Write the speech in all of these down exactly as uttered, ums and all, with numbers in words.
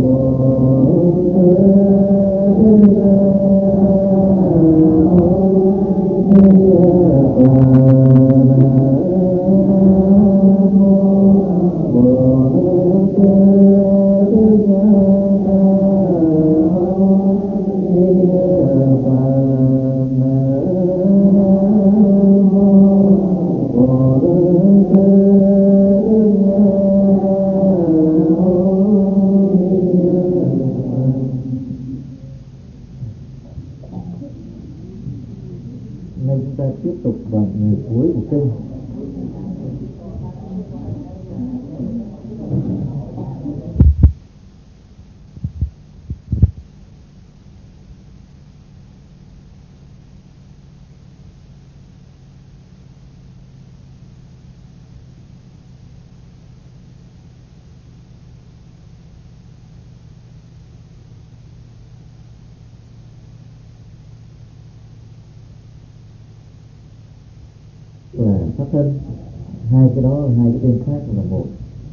là pháp thân. Hai cái đó, hai cái tên khác là một.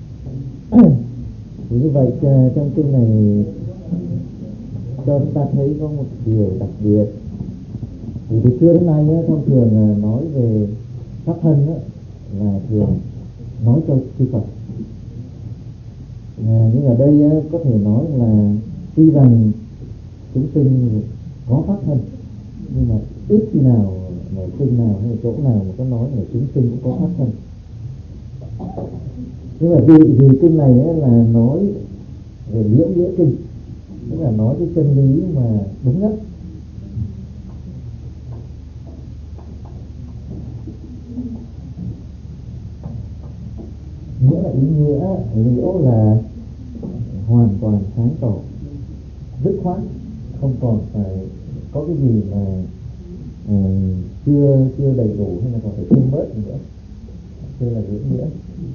Thì như vậy trong kinh này cho chúng ta thấy có một điều đặc biệt. Thì từ xưa đến nay á, thông thường nói về pháp thân á, là thường nói cho chư Phật. À, nhưng ở đây á, có thể nói là tuy rằng chúng sinh có pháp thân, nhưng mà ít khi nào mà kinh nào hay chỗ nào mà có nói là chúng sinh cũng có pháp thân. Nhưng mà vì, vì kinh này á, là nói về liễu nghĩa kinh, tức là nói cái chân lý mà đúng nhất. Nghĩa là ý nghĩa, liễu là hoàn toàn sáng tỏ, dứt khoát, không còn phải có cái gì mà uh, chưa chưa đầy đủ hay là còn phải thêm bớt nữa. Đây là liễu nghĩa.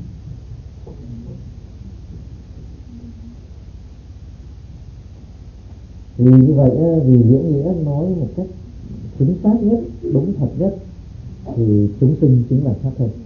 Thì như vậy vì liễu nghĩa nói một cách chính xác nhất, đúng thật nhất, thì chúng sinh chính là pháp thân.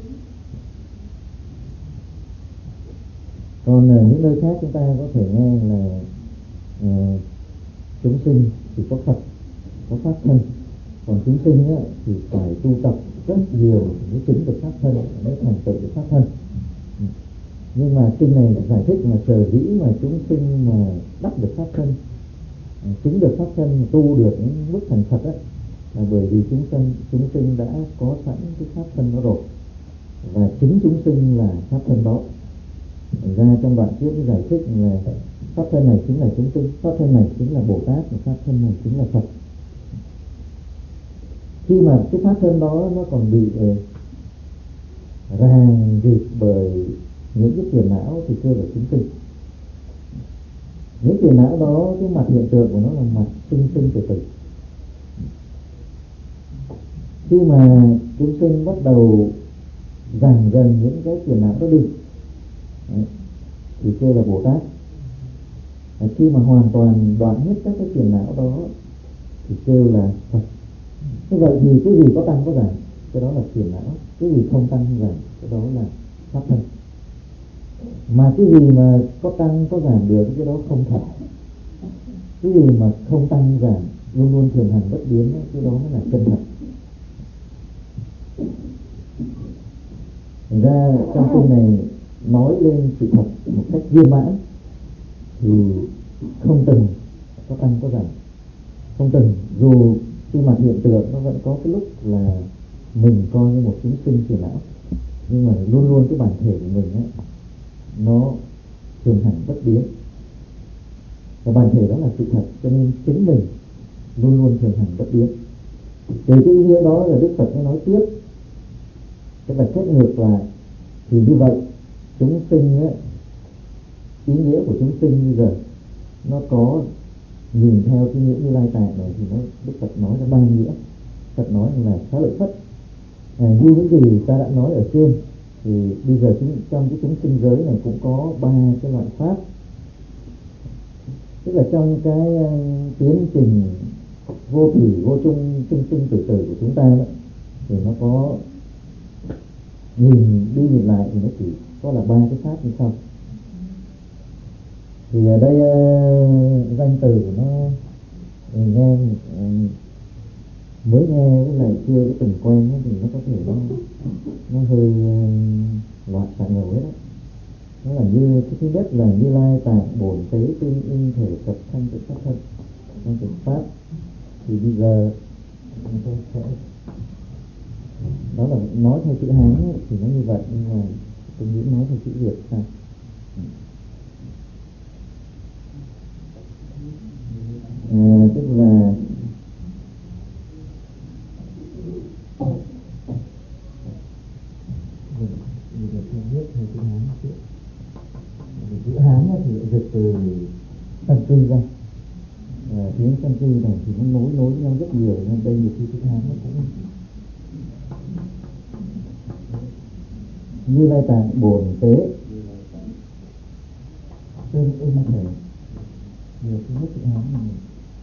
Còn ở những nơi khác chúng ta có thể nghe là uh, chúng sinh thì có Phật, có pháp thân. Còn chúng sinh á, thì phải tu tập rất nhiều mới chứng được pháp thân, mới thành tựu được pháp thân. Nhưng mà kinh này giải thích là sở dĩ mà chúng sinh mà đắc được pháp thân, chứng được pháp thân, tu được những mức thành Phật á, là bởi vì chúng sinh chúng sinh đã có sẵn cái pháp thân đó rồi, và chính chúng sinh là pháp thân đó. Thành ra trong đoạn trước giải thích là pháp thân này chính là chúng sinh, pháp thân này chính là Bồ Tát, và pháp thân này chính là Phật. Khi mà cái pháp thân đó nó còn bị eh, ràng rịt bởi những cái phiền não thì kêu là chúng sinh. Những phiền não đó, cái mặt hiện tượng của nó là mặt sinh sinh tử tử. Khi mà chúng sinh bắt đầu giảm dần những cái phiền não đó đi, đấy, thì kêu là Bồ Tát. Đấy, khi mà hoàn toàn đoạn hết các cái phiền não đó thì kêu là Phật. Như vậy thì cái gì có tăng có giảm, cái đó là phiền não. Cái gì không tăng không giảm, cái đó là pháp thân. Mà cái gì mà có tăng có giảm được, cái đó không thật. Cái gì mà không tăng giảm, luôn luôn thường hằng bất biến, cái đó mới là chân thật. Thành ra trong kinh này nói lên sự thật một cách viên mãn, thì không từng có tăng có giảm. Không từng, dù cái mặt hiện tượng nó vẫn có cái lúc là mình coi như một chúng sinh phiền não, nhưng mà luôn luôn cái bản thể của mình ấy, nó thường hằng bất biến. Và bản thể đó là sự thật, cho nên chính mình luôn luôn thường hằng bất biến. Từ cái ý nghĩa đó là Đức Phật mới nói tiếp, tức là xét ngược lại. Thì như vậy chúng sinh ấy, ý nghĩa của chúng sinh bây giờ nó có nhìn theo cái nghĩa Như Lai Tạng này thì nó Đức Phật nói ra ba nghĩa. Phật nói là xá lợi Phất, à, như những gì ta đã nói ở trên, thì bây giờ chúng, trong cái chúng sinh giới này cũng có ba cái loại pháp. Tức là trong cái uh, tiến trình vô thủy vô chung sinh sinh tử tử của chúng ta đó, thì nó có nhìn đi nhìn lại thì nó chỉ có là ba cái pháp như sau. Thì ở đây uh, danh từ của nó nghe uh, mới nghe với lại chưa có từng quen ấy, thì nó có thể nó nó hơi uh, loạn xạ ngầu hết á. Nó là như cái thứ nhất là Như Lai Tạng Bổn Tế Tương Ưng Thể Tập Thanh Tịnh Pháp Thân trong tịnh pháp. Thì bây giờ tôi sẽ đó là nói theo chữ Hán ấy, thì nó như vậy, nhưng mà tôi nghĩ nói theo chữ Việt sao? À, tức là mình sẽ viết theo chữ Hán trước. Chữ Hán thì dịch từ Sanskrit ra. À, tiếng Sanskrit này thì nó nối nối với nhau rất nhiều, nên đây nhiều khi chữ Hán nó cũng Như Lai Tạng Bổn Tế Tương Ưng Thể. Nhiều khi viết chữ Hán này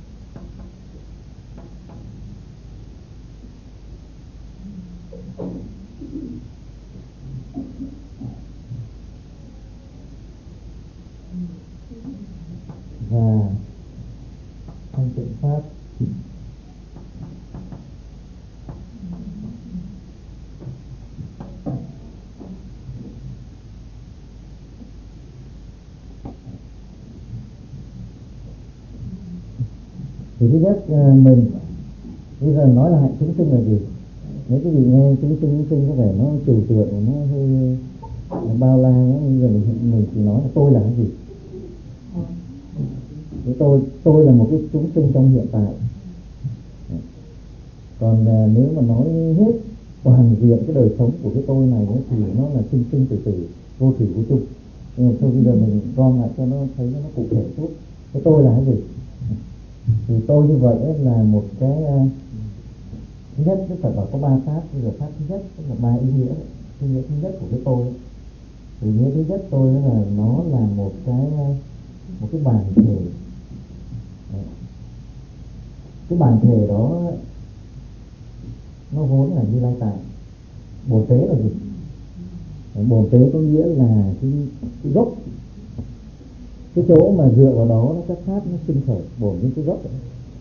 và thanh tịnh pháp. Thì thứ nhất mình bây giờ nói là hạnh chúng sinh là gì? Nếu quý vị nghe chúng sinh chúng sinh có vẻ nó trừu tượng, nó hơi nó bao la quá. Bây giờ mình mình chỉ nói là tôi là cái gì? Cái tôi tôi là một cái chúng sinh trong hiện tại. Còn à, nếu mà nói hết toàn diện cái đời sống của cái tôi này ấy, thì nó là sinh sinh tử tử, vô thủy vô chung. Nhưng mà thôi bây giờ mình gom lại cho nó thấy nó cụ thể chút. Cái tôi là cái gì? Thì tôi như vậy là một cái uh, thứ nhất, Đức Phật bảo có ba pháp. Bây giờ pháp thứ nhất tức là ba ý nghĩa. Ý nghĩa thứ nhất của cái tôi ấy. Ý nghĩa thứ nhất tôi là nó là một cái một cái bản thể. Đấy. Cái bản thể đó nó vốn là Như Lai Tạng. Bổn tế là gì? Bổn tế có nghĩa là cái, cái gốc, cái chỗ mà dựa vào đó nó các pháp nó sinh khởi, bổn như cái gốc ấy.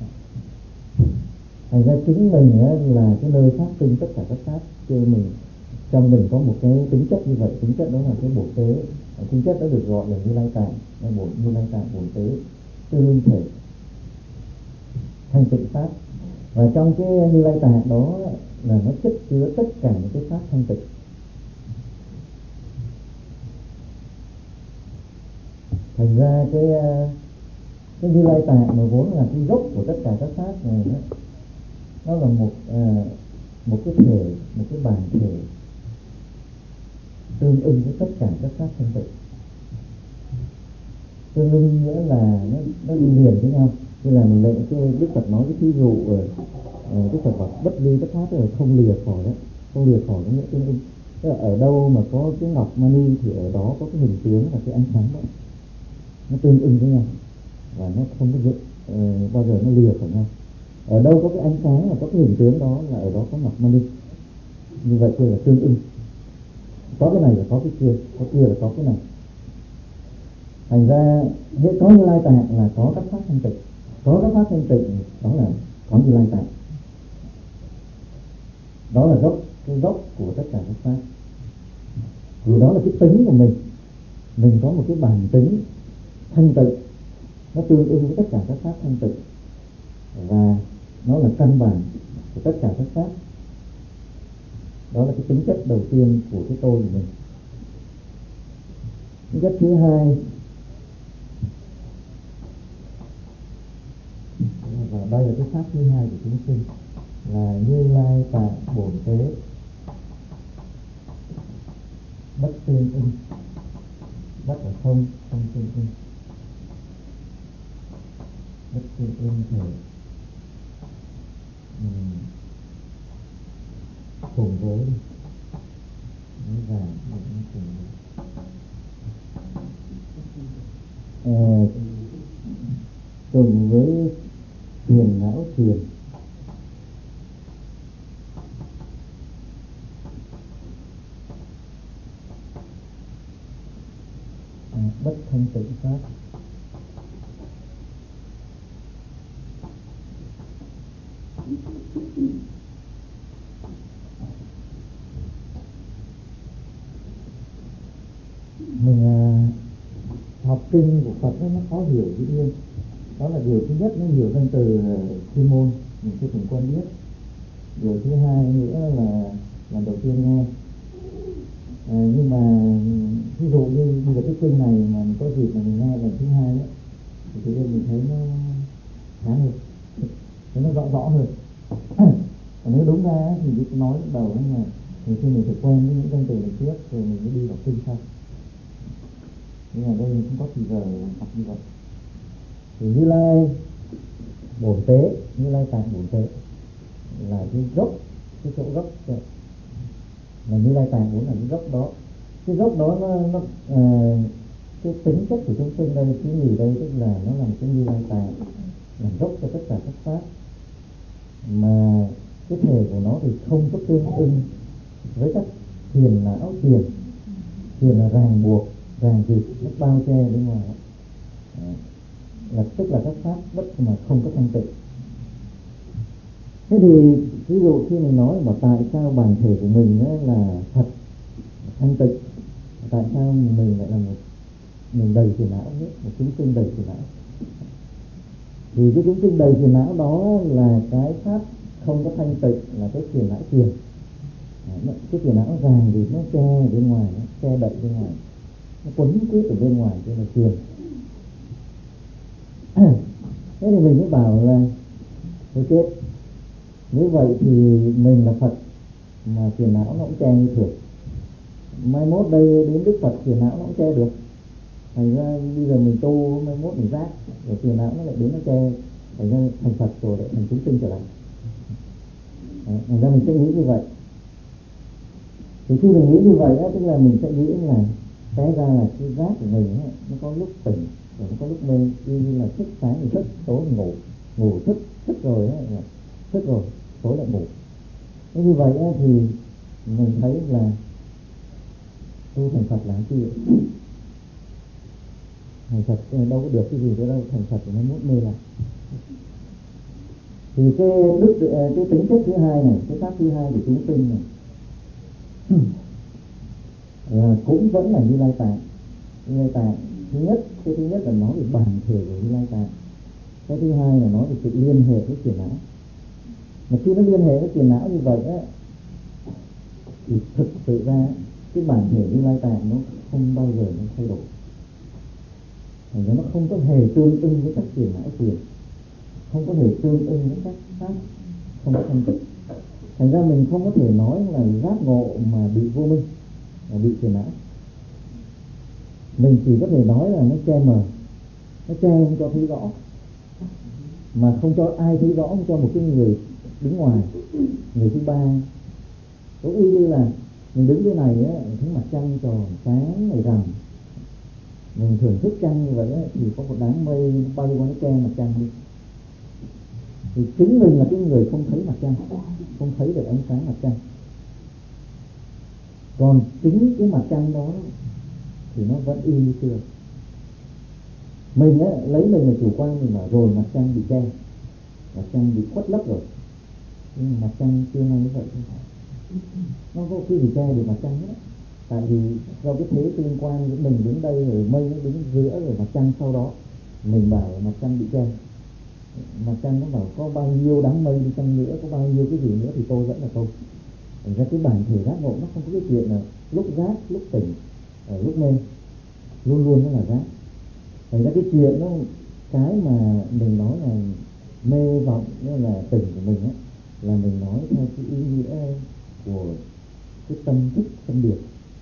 Thành ra chính mình ấy là cái nơi phát sinh tất cả các pháp. Chứ mình trong mình có một cái tính chất như vậy, tính chất đó là cái bổn tế. Tính chất đó được gọi là Như Lai Tạng, bổn Như Lai Tạng bổn tế tương thể thanh tịnh pháp. Và trong cái Như Lai Tạng đó là nó chất chứa tất cả những cái pháp thanh tịnh. Thành ra cái cái Như Lai Tạng mà vốn là cái gốc của tất cả các pháp này đó, nó là một à, một cái thể, một cái bản thể tương ưng với tất cả các pháp thanh tịnh. Tương ưng nghĩa là nó nó đi liền với nhau. Như là mình lệ cái Đức Phật nói cái thí dụ ở uh, Đức Phật bảo bất ly bất thoát, là không lìa khỏi đó, không lìa khỏi nó nghĩa tương ưng. Tức là ở đâu mà có cái ngọc mani thì ở đó có cái hình tướng và cái ánh sáng đó, nó tương ưng với nhau và nó không có uh, bao giờ nó lìa khỏi nhau. Ở đâu có cái ánh sáng và có cái hình tướng đó là ở đó có ngọc mani. Như vậy kia là tương ưng. Có cái này là có cái kia, có kia là có cái này. Thành ra hệ có Như Lai Tạng là có các pháp thanh tịnh, có các pháp thanh tịnh đó là có Như Lai Tạng. Đó là gốc, cái gốc của tất cả các pháp. Vì đó là cái tính của mình. Mình có một cái bản tính thanh tịnh, nó tương ưng với tất cả các pháp thanh tịnh, và nó là căn bản của tất cả các pháp. Đó là cái tính chất đầu tiên của cái tôi của mình. Tính chất thứ hai, và đây là cái pháp thứ hai của chúng sinh, là Như Lai Tạng bổn tế bất tương ưng. Bất là không, không tương ưng. Bất tương ưng thể uhm, cùng với và cùng với à, cùng với thiền não thiền. À, bất thanh tịnh pháp. Mình à, học kinh của Phật ấy, nó khó hiểu dĩ nhiên. Đó là điều thứ nhất, nó nhiều danh từ chuyên môn mình chưa từng quen biết. Điều thứ hai nữa là lần đầu tiên nghe. À, nhưng mà ví dụ như bây giờ cái kinh này mà mình có dịp mà mình nghe lần thứ hai ấy, thì tự nhiên mình thấy nó khá hơn, thấy nó rõ rõ hơn. Còn nếu đúng ra thì như tôi nói lúc đầu ấy là thì khi mình phải quen với những danh từ này trước rồi mình mới đi vào kinh sau. Nhưng mà đây không có thì giờ học như vậy. Thì Như Lai Bổn Tế, Như Lai Tạng Bổn Tế là cái gốc, cái chỗ gốc đấy. Là Như Lai Tạng vốn là cái gốc đó. Cái gốc đó nó, nó à, cái tính chất của chúng sinh đây, cái gì đây, tức là nó là một cái Như Lai Tạng, làm gốc cho tất cả các pháp, mà cái thể của nó thì không có tương ưng với các thiền não thiền. Thiền là ràng buộc, ràng buộc, nó bao che bên ngoài. Đấy. Là tức là các pháp bất mà không có thanh tịnh. Thế thì ví dụ khi mình nói bảo tại sao bản thể của mình là thật thanh tịnh, tại sao mình lại là một mình đầy phiền não, một chúng sinh đầy phiền não, thì cái chúng sinh đầy phiền não đó là cái pháp không có thanh tịnh, là cái phiền não thiền. Cái phiền não ràng thì nó che bên ngoài, nó che đậy bên ngoài, nó quấn quýt ở bên ngoài, cái là phiền. Thế thì mình mới bảo là thôi chết, nếu vậy thì mình là Phật mà phiền não nó cũng che như thường. Mai mốt đây đến Đức Phật phiền não nó cũng che được. Thành ra bây giờ mình tu, mai mốt mình giác rồi phiền não nó lại đến nó che, thành ra thành Phật rồi lại thành chúng sinh trở lại. Thành ra mình sẽ nghĩ như vậy. Thì khi mình nghĩ như vậy á, tức là mình sẽ nghĩ là cái ra là cái giác của mình á, nó có lúc tỉnh rồi nó có lúc mê, như là thức sáng thì thức, tối thì ngủ, ngủ thức, thức rồi á, thức rồi tối lại ngủ. Thế như vậy á, thì mình thấy là tu thành Phật là cái gì? Thành Phật đâu có được cái gì nữa đâu, thành Phật thì nó muốn mê lại. Thì cái đức cái tính chất thứ hai này, cái pháp thứ hai của chúng sinh này là cũng vẫn là Như Lai Tạng. Như Lai Tạng thứ nhất, cái thứ nhất là nói về bản thể của Như Lai Tạng. Cái thứ hai là nói về sự liên hệ với phiền não. Mà khi nó liên hệ với phiền não như vậy á, thì thực sự ra cái bản thể Như Lai Tạng nó không bao giờ nó thay đổi. Thành ra nó không có hề tương ưng với các phiền não thiền, không có hề tương ưng với các pháp không có thanh tịnh. Thành ra mình không có thể nói là giác ngộ mà bị vô minh, mà bị phiền não. Mình chỉ có thể nói là nó che mờ, nó che không cho thấy rõ, mà không cho ai thấy rõ, không cho một cái người đứng ngoài, người thứ ba. Cũng y như là mình đứng dưới này á, mình thấy mặt trăng tròn sáng ngày rằm, mình thưởng thức trăng như vậy á, thì có một đám mây bay qua nó che mặt trăng đi. Thì chính mình là cái người không thấy mặt trăng, không thấy được ánh sáng mặt trăng. Còn chính cái mặt trăng đó thì nó vẫn y như xưa. Mình á, lấy mình là chủ quan, mình bảo rồi mặt trăng bị che, mặt trăng bị khuất lấp rồi. Nhưng mà mặt trăng xưa nay như vậy không phải. Nó có cái gì che được mặt trăng hết. Tại vì do cái thế tương quan giữa mình đứng đây rồi mây nó đứng giữa rồi mặt trăng sau đó, mình bảo là mặt trăng bị che. Mặt trăng nó bảo có bao nhiêu đám mây đi chăng nữa, có bao nhiêu cái gì nữa thì tôi vẫn là tôi. Thành ra cái bản thể giác ngộ nó không có cái chuyện là lúc giác, lúc tỉnh, ở lúc mê, luôn luôn nó là giác. Thành ra cái chuyện đó, cái mà mình nói là mê vọng, nó là tỉnh của mình á, là mình nói theo cái ý nghĩa của cái tâm thức phân biệt,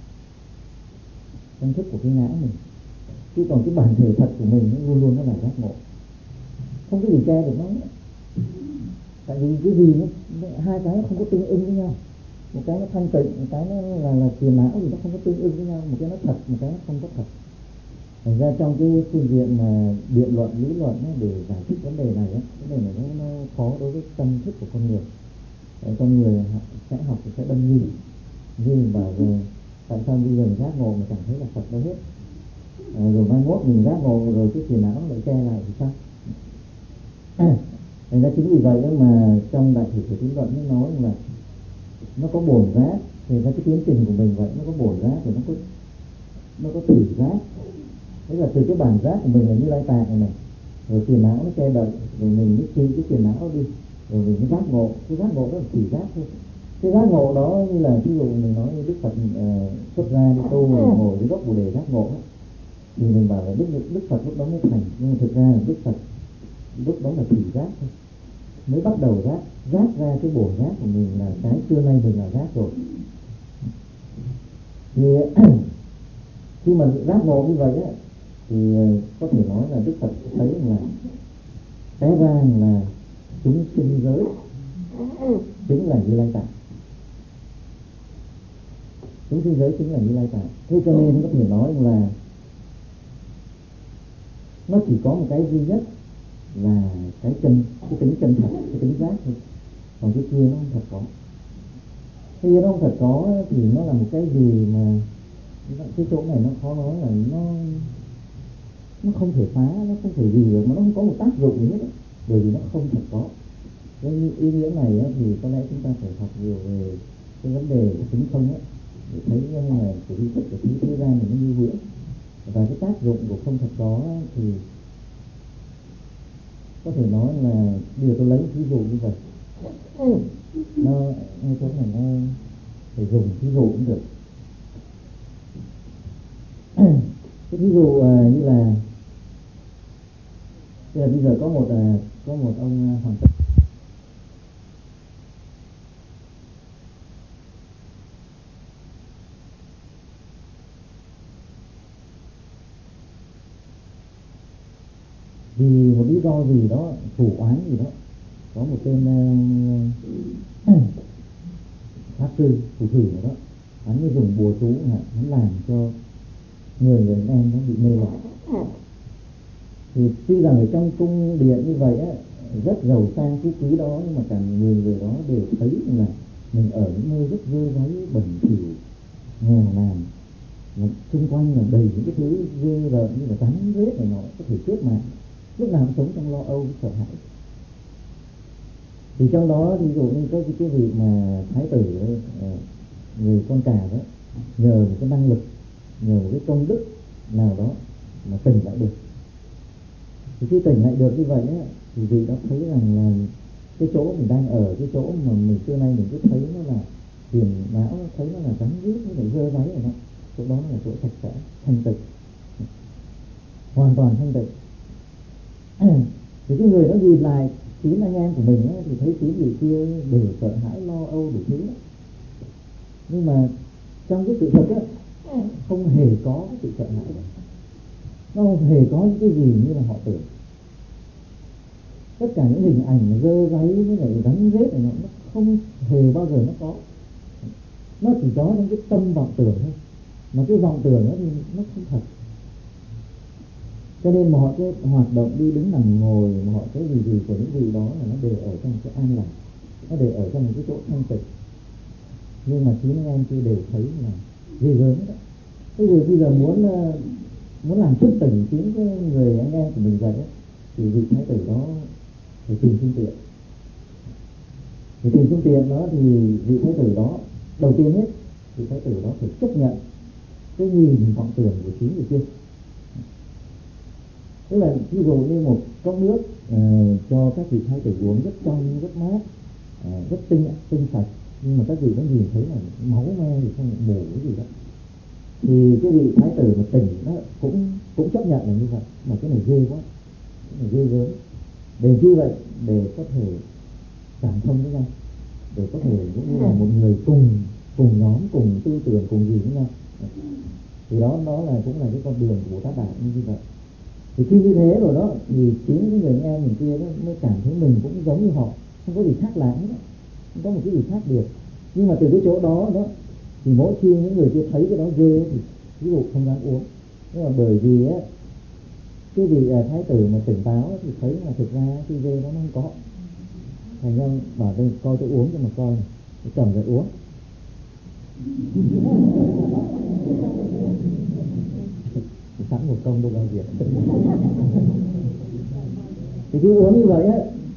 tâm thức của cái ngã mình. Chứ còn cái bản thể thật của mình nó luôn luôn nó là giác ngộ, không có gì che được nó. Tại vì cái gì nó, hai cái nó không có tương ưng với nhau. Một cái nó thanh tịnh, một cái nó là, là phiền não thì nó không có tương ưng với nhau. Một cái nó thật, một cái nó không có thật. Thành ra trong cái phương diện mà biện luận, lý luận ấy, để giải thích vấn đề này ấy, vấn đề này nó, nó khó đối với tâm thức của con người. Đấy, con người sẽ học thì sẽ đâm như như mình bảo rồi, tại sao bây giờ mình giác ngộ mà chẳng thấy là Phật đâu hết, à, rồi mai mốt mình giác ngộ rồi cái phiền não lại che lại thì sao? Thành Thành ra chính vì vậy mà trong đại thể của tín luận nó nói là nó có bổn giác, thì ra cái tiến trình của mình vậy, nó có bổn giác rồi nó có nó có thủy giác. Tức là từ cái bản giác của mình là Như Lai Tạng này này, rồi phiền não nó che đậy, rồi mình mới chi cái phiền não đi, rồi mình mới giác ngộ. Cái giác ngộ đó là thủy giác thôi. Cái giác ngộ đó như là ví dụ mình nói Đức Phật uh, xuất gia đi tu ngồi dưới gốc Bồ đề giác ngộ ấy, thì mình bảo là Đức Đức Phật lúc đó mới thành, nhưng mà thực ra là Đức Phật lúc đó là thủy giác thôi, mới bắt đầu giác giác ra cái bổn giác của mình là cái xưa nay mình là giác rồi. Thì khi mà giác ngộ như vậy á, thì có thể nói là Đức Phật thấy là té ra là chúng sinh giới chính là Như Lai Tạng, chúng sinh giới chính là Như Lai Tạng. Thế cho nên có thể nói là nó chỉ có một cái duy nhất là cái chân, cái tính chân thật, cái tính giác thôi, còn cái kia nó không thật có. Cái kia nó không thật có thì nó là một cái gì mà cái chỗ này nó khó nói, là nó nó không thể phá, nó không thể gì được, mà nó không có một tác dụng gì hết ấy, bởi vì nó không thật có. Cái ý nghĩa này ấy, thì có lẽ chúng ta phải học nhiều về cái vấn đề của tính không ấy, để thấy là cái ý thức của thế, thế gian này nó như huyễn, và cái tác dụng của không thật có ấy, thì có thể nói là bây giờ tôi lấy ví dụ như vậy, nó ngay chỗ này nó phải dùng ví dụ cũng được. Cái ví dụ uh, như là bây giờ, bây giờ có một uh, có một ông uh, hoàng tử vì một lý do gì đó, thủ oán gì đó, có một tên uh, pháp sư phù thủy nào đó, hắn mới dùng bùa chú, hắn làm cho người người anh em nó bị mê loạn. Thì tuy rằng ở trong cung điện như vậy á, rất giàu sang phú quý đó, nhưng mà cả người người đó đều thấy là mình ở những nơi rất dơ dáy, bẩn thỉu, nghèo nàn, và xung quanh là đầy những cái thứ ghê rợn như là rắn rết này, nó có thể chết mạng, lúc nào cũng sống trong lo âu, sợ hãi. Thì trong đó ví dụ như có cái vị mà thái tử đấy, người con cả đó, nhờ một cái năng lực, nhờ một cái công đức nào đó mà tỉnh lại được. Thì khi tỉnh lại được như vậy á, thì vị đó thấy rằng là cái chỗ mình đang ở, cái chỗ mà mình xưa nay mình cứ thấy nó là phiền não, nó thấy nó là rắn rít, nó phải dơ dáy ở đó, chỗ đó là chỗ sạch sẽ, thanh tịnh, hoàn toàn thanh tịnh. Thì cái người đó nhìn lại chín anh em của mình á, thì thấy chín vị kia đều sợ hãi, lo âu đủ thứ đó. Nhưng mà trong cái sự thật á, không hề có cái sự sợ hãi đó, nó không hề có những cái gì như là họ tưởng. Tất cả những hình ảnh dơ dáy với lại rắn rết này, nó, nó không hề bao giờ nó có. Nó chỉ có trong cái tâm vọng tưởng thôi, mà cái vọng tưởng đó thì nó không thật. Cho nên mọi cái hoạt động đi đứng nằm ngồi, mọi cái gì gì của những vị đó là nó đều ở trong cái an lạc, nó đều ở trong một cái chỗ thanh tịnh. Nhưng mà chín anh em kia đều thấy là ghê gớm đó. Thế thì bây giờ muốn muốn làm thức tỉnh chín cái người anh em của mình vậy ấy, thì vị thái tử đó phải tìm phương tiện. Thì tìm phương tiện đó thì vị thái tử đó đầu tiên hết, vị thái tử đó phải chấp nhận cái nhìn vọng tưởng của chín người kia. Tức là ví dụ như một cốc nước uh, cho các vị thái tử uống rất trong, rất mát, uh, rất tinh tinh sạch, nhưng mà các vị đó nhìn thấy là máu me thì không mù cái gì đó, thì cái vị thái tử mà tỉnh đó cũng cũng chấp nhận là như vậy, mà cái này ghê quá, cái này ghê gớm. Để chi vậy? Để có thể cảm thông với nhau, để có thể cũng như là một người cùng cùng nhóm, cùng tư tưởng, cùng gì với nhau. Thì đó đó là cũng là cái con đường của Bồ Tát Đạo như vậy. Thì khi như thế rồi đó, thì chính cái người anh em mình kia đó mới cảm thấy mình cũng giống như họ, không có gì khác lạ hết đó, không có một cái gì khác biệt. Nhưng mà từ cái chỗ đó đó, thì mỗi khi những người kia thấy cái đó ghê thì ví dụ không dám uống. Nhưng mà bởi vì á, cái vị thái tử mà tỉnh táo thì thấy là thực ra cái ghê đó nó không có. Thành ra bảo đây coi tôi uống cho mà coi này, tôi cầm rồi uống. Sẵn một công đâu bao việc. Thì cứ uống như vậy á,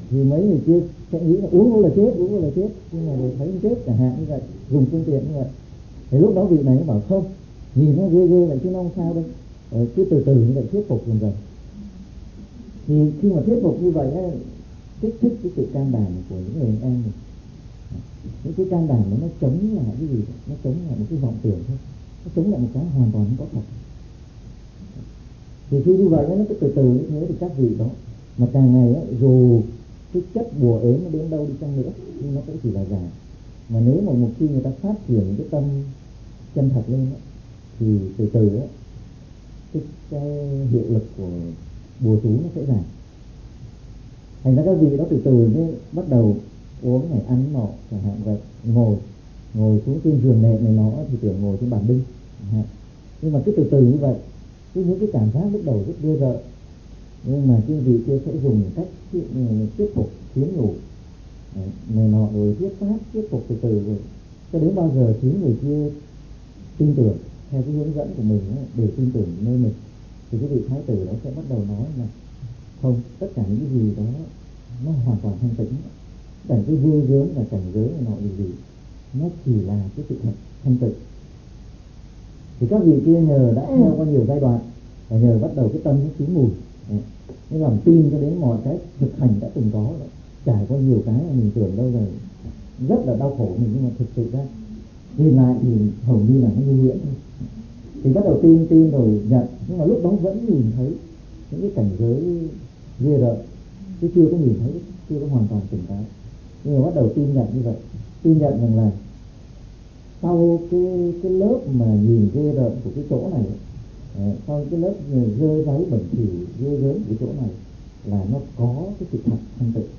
Thì mấy người kia sẽ nghĩ là uống vô là chết, uống vô là chết, nhưng mà rồi thấy không chết chẳng hạn như vậy, dùng phương tiện như vậy. Thì lúc đó vị này nó bảo không, nhìn nó ghê ghê vậy chứ nó không sao đâu, ờ, cứ từ từ như vậy thuyết phục dần dần. Thì khi mà thuyết phục như vậy ấy, kích thích cái sự can đảm của những người anh em này. Những cái can đảm đó nó chống lại cái gì? Nó chống lại một cái vọng tưởng thôi, nó chống lại một cái hoàn toàn không có thật. Thì khi như vậy nó cứ từ từ như thế thì các vị đó mà càng ngày ấy, dù cái chất bùa ếm nó đến đâu đi chăng nữa nhưng nó cũng chỉ là giả. Mà nếu mà một khi người ta phát triển cái tâm chân thật lên ấy, thì từ từ ấy, cái, cái hiệu lực của bùa chú nó sẽ giảm. Thành ra các vị đó từ từ mới bắt đầu uống này, ăn nọ chẳng hạn vậy, ngồi ngồi xuống trên giường nệm này nó thì tưởng ngồi trên bàn đinh, nhưng mà cứ từ từ như vậy, cứ những cái cảm giác lúc đầu rất ghê rợn, nhưng mà cái vị kia sẽ dùng cách thuyết phục, khuyến nhủ này nọ rồi thuyết pháp, thuyết phục từ từ rồi cho đến bao giờ chính người kia tin tưởng theo cái hướng dẫn của mình ấy, để tin tưởng nơi mình, thì cái vị thái tử đó sẽ bắt đầu nói là không, tất cả những cái gì đó nó hoàn toàn thanh tịnh, cảnh cái ghê gớm và cảnh giới này nọ gì gì nó chỉ là cái sự thật thanh tịnh. Thì các vị kia nhờ đã theo qua nhiều giai đoạn và nhờ bắt đầu cái tâm nó chín mùi, cái lòng tin cho đến mọi cái thực hành đã từng có đó. Trải qua nhiều cái mà mình tưởng đâu là rất là đau khổ mình, nhưng mà thực sự ra nhìn lại thì hầu như là nó như huyễn thôi. Thì bắt đầu tin tin rồi nhận, nhưng mà lúc đó vẫn nhìn thấy những cái cảnh giới ghê rợn, chứ chưa có nhìn thấy, chưa có hoàn toàn tỉnh táo. Nhưng mà bắt đầu tin nhận như vậy, tin nhận rằng là sau cái cái lớp mà nhìn ghê rợn của cái chỗ này, à, sau cái lớp dơ dáy bẩn thỉu ghê gớm của cái chỗ này là nó có cái sự thật thanh tịnh.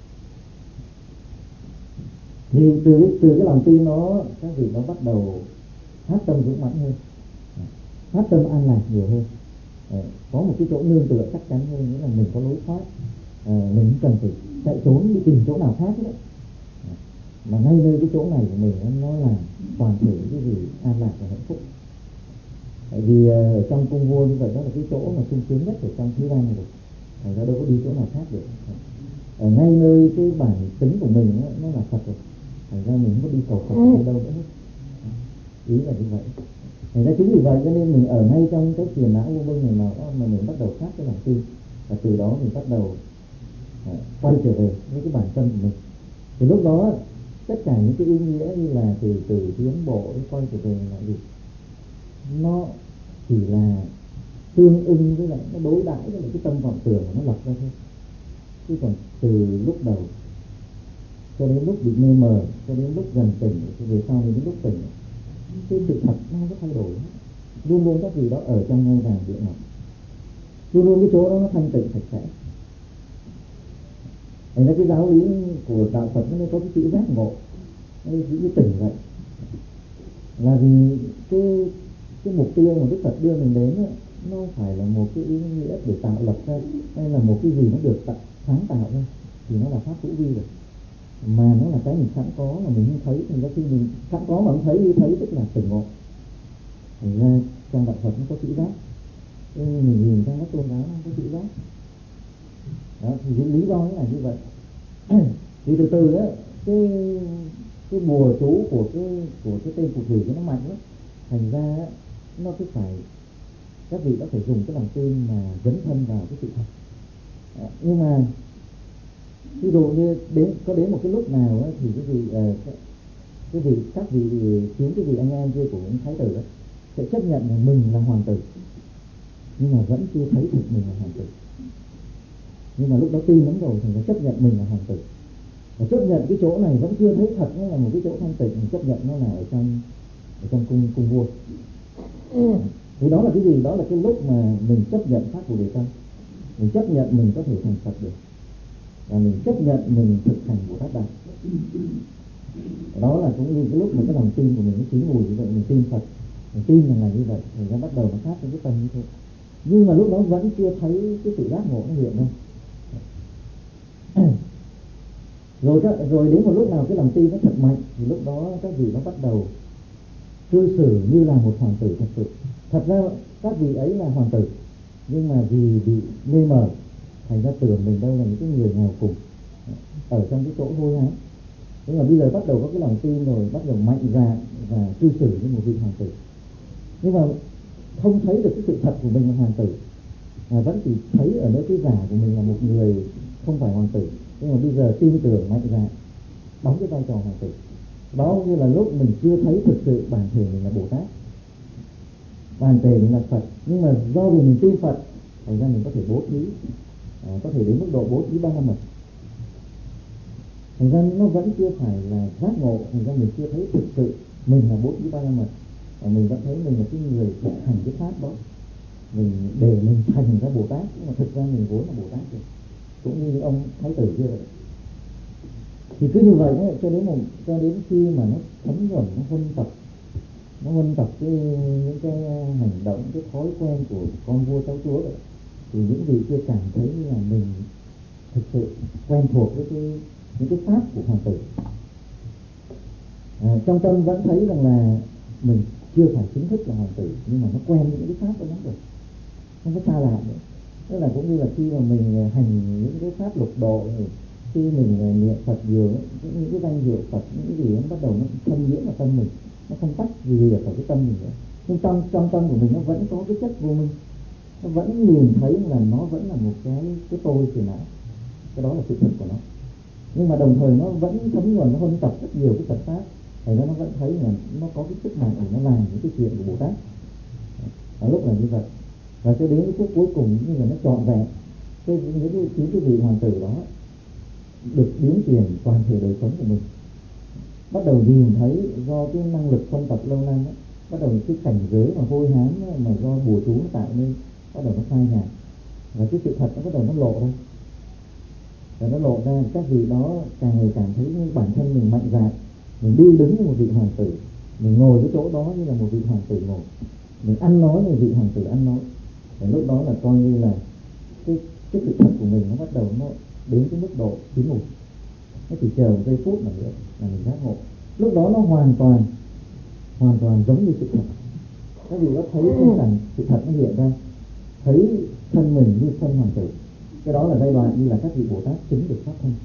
Thì từ cái, từ cái lòng tin đó các vị nó bắt đầu phát tâm dũng mãnh hơn, phát tâm an lạc nhiều hơn, à, có một cái chỗ nương tựa chắc chắn hơn, nghĩa là mình có lối thoát, à, mình không cần phải chạy trốn đi tìm chỗ nào khác đấy, à, mà ngay nơi cái chỗ này của mình nó là toàn thể cái gì an lạc và hạnh phúc. Tại vì ở uh, trong cung vua như vậy đó là cái chỗ mà sung sướng nhất ở trong thế gian này rồi, thành ra đâu có đi chỗ nào khác được. Ở ngay nơi cái bản tính của mình đó, nó là Phật rồi, thành ra mình không có đi cầu Phật đi đâu nữa hết. Ý là như vậy. Thành ra chính vì vậy cho nên mình ở ngay trong cái phiền não vô minh này mà, mà mình bắt đầu phát cái lòng tin, và từ đó mình bắt đầu uh, quay trở về với cái bản tâm của mình. Thì lúc đó tất cả những cái ý nghĩa như là từ từ tiến bộ đến quay trở về là gì, nó chỉ là tương ưng với lại, nó đối đãi với lại cái tâm vọng tưởng mà nó lập ra thôi. Chứ còn từ lúc đầu cho đến lúc bị mê mờ, cho đến lúc gần tỉnh, cho về sau đến lúc tỉnh, cái sự thật nó không có thay đổi. Luôn luôn các vị đó ở trong ngai vàng điện ngọc, luôn luôn cái chỗ đó nó thanh tịnh sạch sẽ. Thành ra cái giáo lý của đạo Phật nó có cái chữ giác ngộ, cái chữ tỉnh vậy, là vì cái cái mục tiêu mà Đức Phật đưa mình đến ấy, nó không phải là một cái ý nghĩa để tạo lập ra, hay là một cái gì nó được tạo, sáng tạo ra, thì nó là pháp hữu vi rồi, mà nó là cái mình sẵn có mà mình không thấy. Thành ra khi mình sẵn có mà không thấy, đi thấy tức là tỉnh ngộ. Thành ra trong đạo Phật nó có chữ giác, mình nhìn trong các tôn giáo nó không có chữ giác đó, thì lý do nó là như vậy. Thì từ từ á, cái cái bùa chú của cái của cái tên phù thủy nó mạnh lắm, thành ra nó cứ phải, các vị đã phải dùng cái lòng tin mà dấn thân vào cái sự thật. À, nhưng mà ví dụ như đến có đến một cái lúc nào ấy, thì cái vị uh, cái, cái vị các vị chín cái vị anh em kia của ông thái tử ấy, sẽ chấp nhận là mình là hoàng tử, nhưng mà vẫn chưa thấy được mình là hoàng tử. Nhưng mà lúc đó tin lắm rồi thì nó chấp nhận mình là hoàng tử, và chấp nhận cái chỗ này vẫn chưa thấy thật nó là một cái chỗ thanh tịnh, mình chấp nhận nó là ở trong ở trong cung cung vua. Ừ. Thì đó là cái gì? Đó là cái lúc mà mình chấp nhận phát Bồ Đề Tâm, mình chấp nhận mình có thể thành Phật được, và mình chấp nhận mình thực hành Bồ Tát Đạo. Đó là cũng như cái lúc mà cái lòng tin của mình nó chín mùi như vậy, mình tin Phật, mình tin rằng là như vậy, thì nó bắt đầu nó phát cái tâm như thế. Nhưng mà lúc đó vẫn chưa thấy cái sự giác ngộ nó hiện đâu. Rồi các, rồi đến một lúc nào cái lòng tin nó thật mạnh, thì lúc đó các vị nó bắt đầu cư xử như là một hoàng tử thật sự. Thật ra các vị ấy là hoàng tử, nhưng mà vì bị mê mờ, thành ra tưởng mình đâu là những cái người nghèo cùng, ở trong cái chỗ hôi hám. Nhưng mà bây giờ bắt đầu có cái lòng tin rồi, bắt đầu mạnh dạn và cư xử như một vị hoàng tử. Nhưng mà không thấy được cái sự thật của mình là hoàng tử, mà vẫn chỉ thấy ở nơi cái giả của mình là một người không phải hoàng tử. Nhưng mà bây giờ tin tưởng mạnh dạn đóng cái vai trò hoàng tử. Đó như là lúc mình chưa thấy thực sự bản thể mình là Bồ Tát, bản thể mình là Phật. Nhưng mà do vì mình tin Phật, thành ra mình có thể bố thí, à, có thể đến mức độ bố thí ba la mật. Thành ra nó vẫn chưa phải là giác ngộ, thành ra mình chưa thấy thực sự mình là bố thí ba la mật. Và mình vẫn thấy mình là cái người thực hành cái pháp đó, mình để mình thành ra Bồ Tát, nhưng mà thực ra mình vốn là Bồ Tát rồi. Cũng như những ông thái tử kia vậy. Thì cứ như vậy ấy, cho đến một cho đến khi mà nó thấm nhuần, nó huân tập, nó huân tập cái những cái hành động, cái thói quen của con vua cháu chúa vậy, thì những vị kia cảm thấy như là mình thực sự quen thuộc với cái những cái pháp của hoàng tử. À, trong tâm vẫn thấy rằng là mình chưa phải chính thức là hoàng tử, nhưng mà nó quen với những cái pháp đó lắm rồi, không có xa lạ nữa. Tức là cũng như là khi mà mình hành những cái pháp lục độ, khi mình niệm Phật nhiều ấy, những cái danh hiệu Phật, những cái gì nó bắt đầu nó thâm nhiễm vào tâm mình, nó không tách gì ở khỏi cái tâm mình nữa. Nhưng tâm trong tâm của mình nó vẫn có cái chất vô minh, nó vẫn nhìn thấy là nó vẫn là một cái cái tôi phiền não, cái đó là sự thật của nó. Nhưng mà đồng thời nó vẫn thấm nhuần, nó huân tập rất nhiều cái Phật pháp, thành ra nó vẫn thấy là nó có cái sức mạnh để nó làm những cái chuyện của Bồ Tát ở lúc là như vậy. Và cho đến cái phút cuối cùng như là nó trọn vẹn, cái những cái chín cái vị hoàng tử đó được biến chuyển toàn thể đời sống của mình, bắt đầu nhìn thấy do cái năng lực phân tập lâu năm ấy, bắt đầu cái cảnh giới mà hôi hám mà do bùa chú nó tạo nên bắt đầu nó phai nhạt, và cái sự thật nó bắt đầu nó lộ ra. Và nó lộ ra các vị đó càng ngày càng thấy bản thân mình mạnh dạn, mình đi đứng như một vị hoàng tử, mình ngồi cái chỗ đó như là một vị hoàng tử ngồi, mình ăn nói như vị hoàng tử ăn nói. Và lúc đó là coi như là cái cái sự thật của mình nó bắt đầu nó đến cái mức độ chín mùi. Nó chỉ chờ một giây phút nào nữa là mình giác ngộ. Lúc đó nó hoàn toàn hoàn toàn giống như sự thật. Các vị có thấy cái cảnh sự thật nó hiện ra, thấy thân mình như thân hoàng tử. Cái đó là giai đoạn như là các vị Bồ Tát chứng được pháp thân.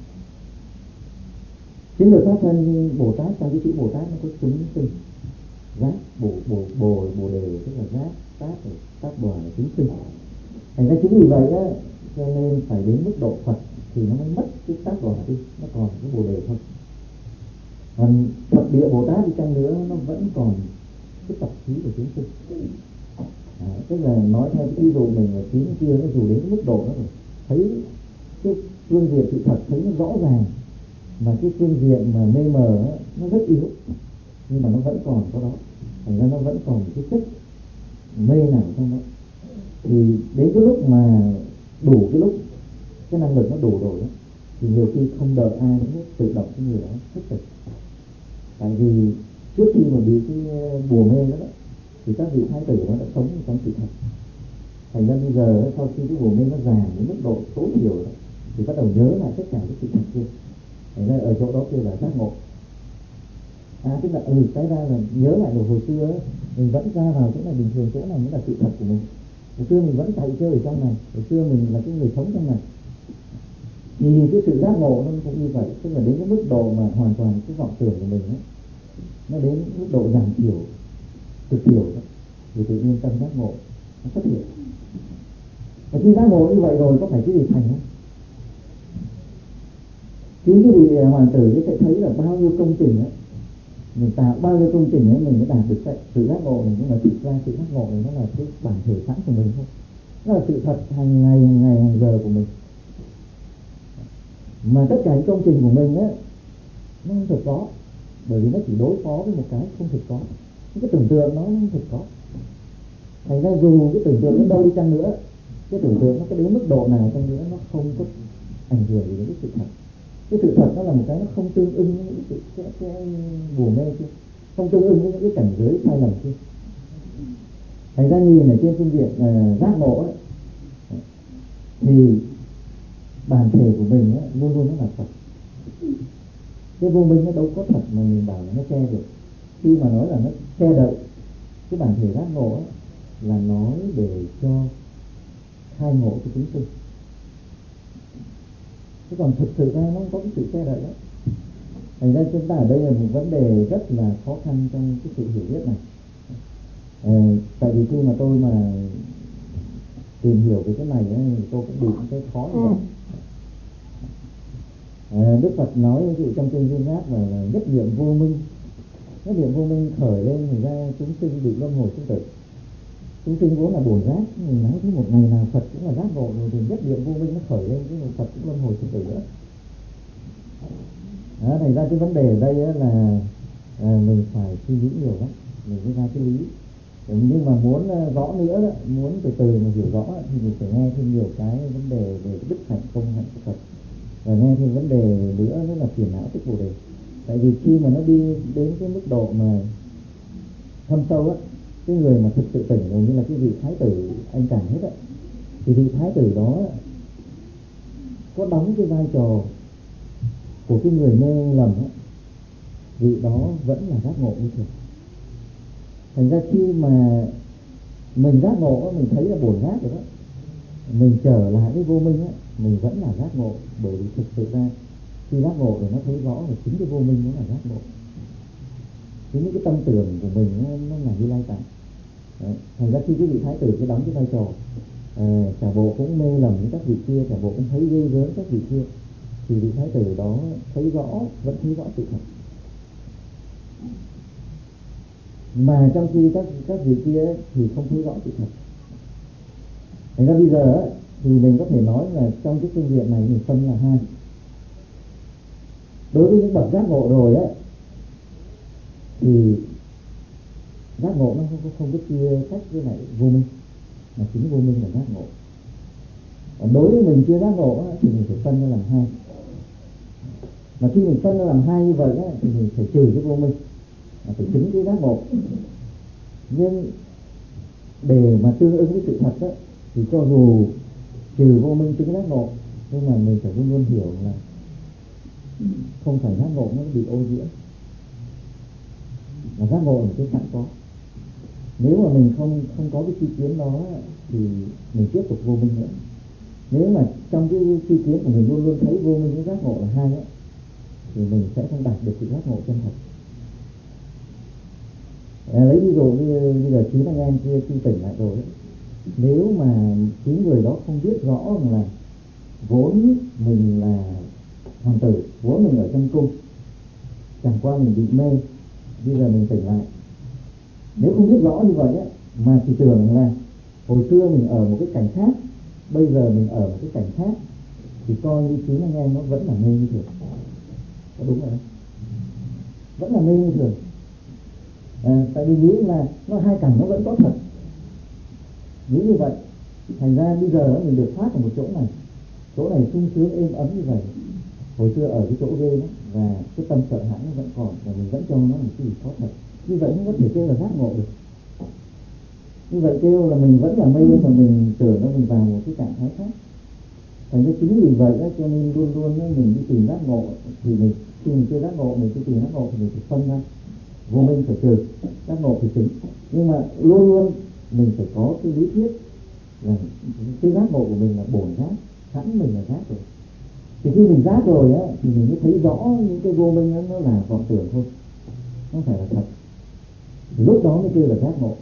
Chứng được pháp thân như Bồ Tát, trong cái chữ Bồ Tát nó có chúng sinh, giác, bồ bồ bồ bồ đề, tức là giác, tát, rồi tác đoàn là chúng sinh. Thành ra chính vì vậy á, cho nên phải đến mức độ Phật thì nó mới mất cái tác đoàn đi, nó còn cái bồ đề thôi. Còn Phật địa Bồ Tát đi chăng nữa, nó vẫn còn cái tập khí của chúng sinh. À, tức là nói theo cái ví dụ mình là chín kia, nó dù đến cái mức độ đó rồi, thấy cái phương diện sự thật thấy nó rõ ràng, mà cái phương diện mà mê mờ á, nó rất yếu, nhưng mà nó vẫn còn có đó. Thành ra nó vẫn còn cái chất mê nào trong đó. Thì đến cái lúc mà đủ cái lúc cái năng lực nó đủ rồi đó, thì nhiều khi không đợi ai nữa, tự động cái người đó thức tỉnh. Tại vì trước khi mà bị cái bùa mê đó, đó thì các vị thái tử nó đã sống trong sự thật. Thành ra bây giờ sau khi cái bùa mê nó giảm đến mức độ tối thiểu đó, thì bắt đầu nhớ lại tất cả cái sự thật kia. Thành ra ở chỗ đó kia là giác ngộ. À, tức là ừ cái ra là nhớ lại được hồi xưa ấy, mình vẫn ra vào chỗ này bình thường, chỗ này mới là sự thật của mình. Hồi xưa mình vẫn chạy chơi ở trong này, hồi xưa mình là cái người sống trong này. Thì cái sự giác ngộ nó cũng như vậy, tức là đến cái mức độ mà hoàn toàn cái vọng tưởng của mình ấy, nó đến mức độ giảm thiểu, cực thiểu đó, thì tự nhiên tâm giác ngộ nó xuất hiện. Và khi giác ngộ như vậy rồi có phải cái gì thành không? Chính cái vị hoàng tử ấy sẽ thấy là bao nhiêu công trình ấy, mình tạo bao nhiêu công trình ấy mình mới đạt được sự giác ngộ này. Nhưng mà thực ra sự giác ngộ này nó là cái bản thể sẵn của mình thôi, nó là sự thật hàng ngày hàng ngày hàng giờ của mình. Mà tất cả những công trình của mình á, nó không thực có, bởi vì nó chỉ đối phó với một cái không thực có. Cái tưởng tượng nó không thực có. Thành ra dù cái tưởng tượng đến đâu đi chăng nữa, cái tưởng tượng nó có đến mức độ nào chăng nữa, nó không có ảnh hưởng gì đến cái sự thật. Cái sự thật nó là một cái nó không tương ưng với những cái, cái, cái bùa mê kia, không tương ưng với những cái cảnh giới sai lầm kia. Thành ra nhìn ở trên phương diện uh, giác ngộ ấy, thì bản thể của mình ấy, luôn luôn nó là Phật. Cái vô minh nó đâu có thật mà mình bảo là nó che được. Khi mà nói là nó che đậy cái bản thể giác ngộ ấy, là nói để cho khai ngộ cho chúng sinh. chứ còn thực sự ra nó không có cái sự che đậy đó. Thành ra chúng ta ở đây là một vấn đề rất là khó khăn trong cái sự hiểu biết này. À, tại vì khi mà tôi mà tìm hiểu về cái này ấy, tôi cũng bị cái khó như vậy. À, Đức Phật nói ví dụ trong kinh Viên Giác là, là nhất niệm vô minh, nhất niệm vô minh khởi lên thì ra chúng sinh bị luân hồi sinh tử. Chúng sinh vốn là bổn giác, mình nói với một ngày nào Phật cũng là giác ngộ rồi thì nhất niệm vô minh nó khởi lên cái Phật cũng luân hồi sinh tử nữa. Đó, thành ra cái vấn đề ở đây là à, mình phải suy nghĩ nhiều lắm mình mới ra cái lý. Nhưng mà muốn rõ nữa đó, muốn từ từ mà hiểu rõ thì mình phải nghe thêm nhiều cái vấn đề về đức hạnh công hạnh của Phật, và nghe thêm vấn đề nữa đó là phiền não tức bồ đề. Tại vì khi mà nó đi đến cái mức độ mà thâm sâu á, cái người mà thực sự tỉnh rồi như là cái vị thái tử anh cả hết á, thì vị thái tử đó có đóng cái vai trò của cái người mê lầm á, vị đó vẫn là giác ngộ như thường. Thành ra khi mà mình giác ngộ, mình thấy là bổn giác rồi đó, mình trở lại với vô minh á, mình vẫn là giác ngộ. Bởi vì thực sự ra khi giác ngộ rồi nó thấy rõ là chính cái vô minh nó là giác ngộ. Chính những cái tâm tưởng của mình nó, nó là Như Lai tạng. Thành ra khi cái vị thái tử cái đóng cái vai trò à, cả bộ cũng mê lầm với các vị kia, cả bộ cũng thấy ghê gớm các vị kia, thì vị thái tử đó thấy rõ, vẫn thấy rõ sự thật. Mà trong khi các các vị kia ấy, thì không thấy rõ sự thật. Thành ra bây giờ ấy, thì mình có thể nói là trong cái phương diện này mình phân là hai. Đối với những bậc giác ngộ rồi ấy, thì giác ngộ nó không, không biết chia tách với lại vô minh, mà chính vô minh là giác ngộ. Còn đối với mình chưa giác ngộ ấy, thì mình phải phân ra làm hai. Mà khi mình phân ra làm hai như vậy ấy, thì mình phải trừ cái vô minh, phải chứng cái giác ngộ. Nhưng để mà tương ứng với sự thật đó, thì cho dù trừ vô minh chứng giác ngộ, nhưng mà mình phải luôn luôn hiểu là không phải giác ngộ nó bị ô nhiễm, là giác ngộ là một cái sẵn có. Nếu mà mình không không có cái tri kiến đó thì mình tiếp tục vô minh nữa. Nếu mà trong cái tri kiến của mình luôn luôn thấy vô minh với giác ngộ là hai á, thì mình sẽ không đạt được sự giác ngộ chân thật. À, lấy ví dụ như bây giờ chín anh em kia khi tỉnh lại rồi ấy, nếu mà chín người đó không biết rõ rằng là vốn mình là hoàng tử, vốn mình ở trong cung, chẳng qua mình bị mê, bây giờ mình tỉnh lại. Nếu không biết rõ như vậy á, mà chỉ tưởng là hồi xưa mình ở một cái cảnh khác, bây giờ mình ở một cái cảnh khác, thì coi như chín anh em nó vẫn là mê như thường. Có đúng rồi không? Vẫn là mê như thường. À, tại vì nghĩ là nó hai cảnh nó vẫn có thật, nghĩ như vậy. Thành ra bây giờ mình được thoát ở một chỗ này, chỗ này sung sướng êm ấm như vậy. Hồi xưa ở cái chỗ ghê đó, và cái tâm sợ hãi nó vẫn còn, và mình vẫn cho nó là một cái gì có thật. Như vậy không có thể kêu là giác ngộ được. Như vậy kêu là mình vẫn là mê, mà mình tưởng nó mình vào một cái trạng thái khác. Thành ra chính vì vậy đó, cho nên luôn luôn đó, mình đi tìm giác ngộ, thì mình khi mình chưa giác ngộ, mình chưa tìm giác ngộ thì mình phải phân ra, vô minh phải trừ, giác ngộ thì chứng. Nhưng mà luôn luôn mình phải có cái lý thuyết là cái giác ngộ của mình là bổn giác, sẵn mình là giác rồi. Thì khi mình giác rồi á, thì mình mới thấy rõ những cái vô minh đó, nó là vọng tưởng thôi, nó không phải là thật. Lúc đó mới kêu là giác ngộ.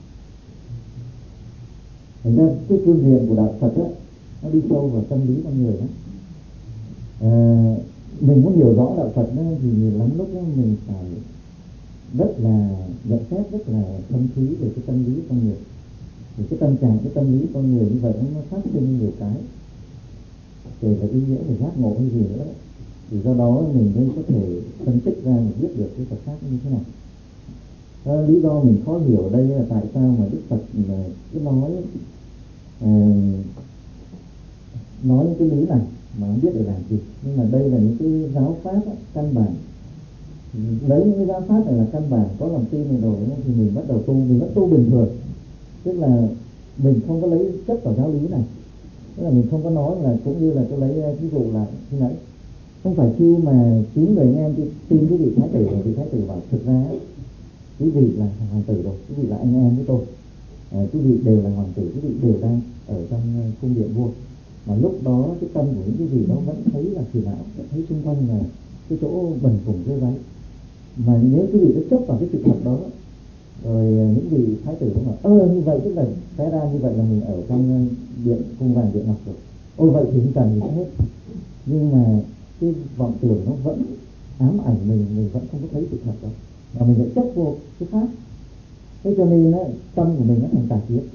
Thành ra cái phương diện của đạo Phật á, nó đi sâu vào tâm lý con người đó. À, mình muốn hiểu rõ đạo Phật đó, thì lắm lúc đó mình phải rất là nhận xét, rất là thâm thúy về cái tâm lý con người. Thì cái tâm trạng, cái tâm lý con người như vậy nó phát sinh nhiều cái, kể cả ý nghĩa về giác ngộ hay gì nữa. Thì do đó mình mới có thể phân tích ra và biết được cái Phật pháp như thế nào. À, lý do mình khó hiểu ở đây là tại sao mà Đức Phật cứ nói à, nói những cái lý này mà không biết để làm gì. Nhưng mà đây là những cái giáo pháp á, căn bản. Lấy những cái giáo pháp này là căn bản, có lòng tin này rồi thì mình bắt đầu tu, mình vẫn tu bình thường. Tức là mình không có lấy chấp vào giáo lý này. Tức là mình không có nói là, cũng như là tôi lấy ví dụ lại khi nãy, không phải khi mà chín người anh em tin cái vị thái tử và vị thái tử bảo thực ra quý vị là hoàng tử rồi, quý vị là anh em với tôi, à, quý vị đều là hoàng tử, quý vị đều đang ở trong cung điện vua. mà lúc đó cái tâm của những cái gì đó vẫn thấy là phiền não, vẫn thấy xung quanh là cái chỗ bần cùng rơi ráy. Mà nếu cái vị nó chấp vào cái sự thật đó, rồi những vị thái tử cũng bảo ơ như vậy tức là té ra như vậy là mình ở trong điện cung vàng điện ngọc rồi, ôi vậy thì không cần gì hết. Nhưng mà cái vọng tưởng nó vẫn ám ảnh mình, mình vẫn không có thấy sự thật đó, mà mình lại chấp vô cái pháp. Thế cho nên á, tâm của mình nó thành tà kiến.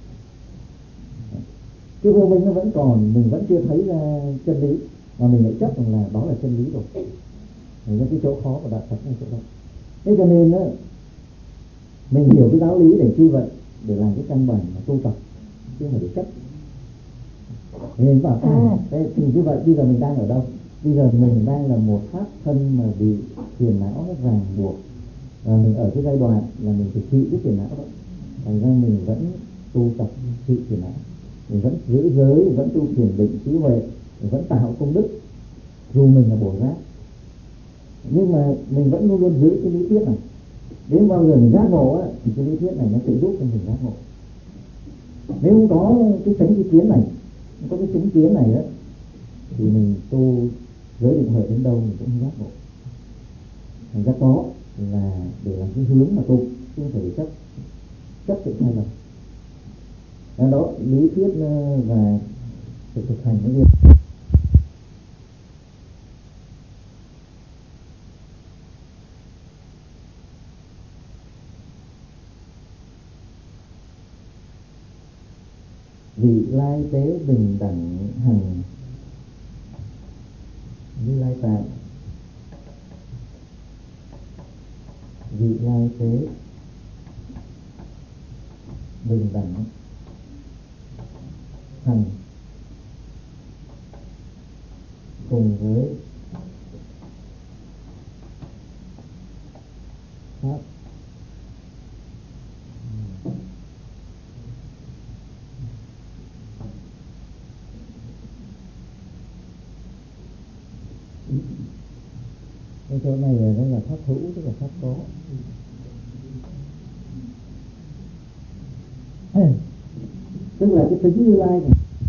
Cái vô minh nó vẫn còn, mình vẫn chưa thấy ra chân lý, mà mình lại chấp rằng là đó là chân lý rồi. Đấy là cái chỗ khó của đạo Phật là chỗ đó. Thế cho nên á, mình hiểu cái giáo lý để chi vậy? Để làm cái căn bản mà tu tập, chứ không phải để chấp. Mình bảo à, thế thì như vậy bây giờ mình đang ở đâu? Bây giờ mình đang là một pháp thân mà bị phiền não nó ràng buộc, và mình ở cái giai đoạn là mình phải trị cái phiền não đó. Thành ra mình vẫn tu tập trị phiền não, mình vẫn giữ giới, vẫn tu thiền định trí huệ, mình vẫn tạo công đức, dù mình là Bồ Tát. Nhưng mà mình vẫn luôn luôn giữ cái lý thuyết này. Đến bao giờ mình giác ngộ á, thì cái lý thuyết này nó sẽ giúp cho mình giác ngộ. Nếu không có cái chánh cái kiến này, không có cái chánh kiến này á, thì mình tu giới định huệ đến đâu mình cũng không giác ngộ. Thành ra có là để làm cái hướng mà tu, chứ không phải để chấp chấp sự sai lầm. Đó, đó lý thuyết và sự thực hành nó liên. Vị lai tế bình đẳng hằng Như Lai Tạng. Vị lai tế bình đẳng hằng cùng với pháp cái chỗ này là nó là pháp hữu, tức là pháp có. Tức là cái tính Như Lai này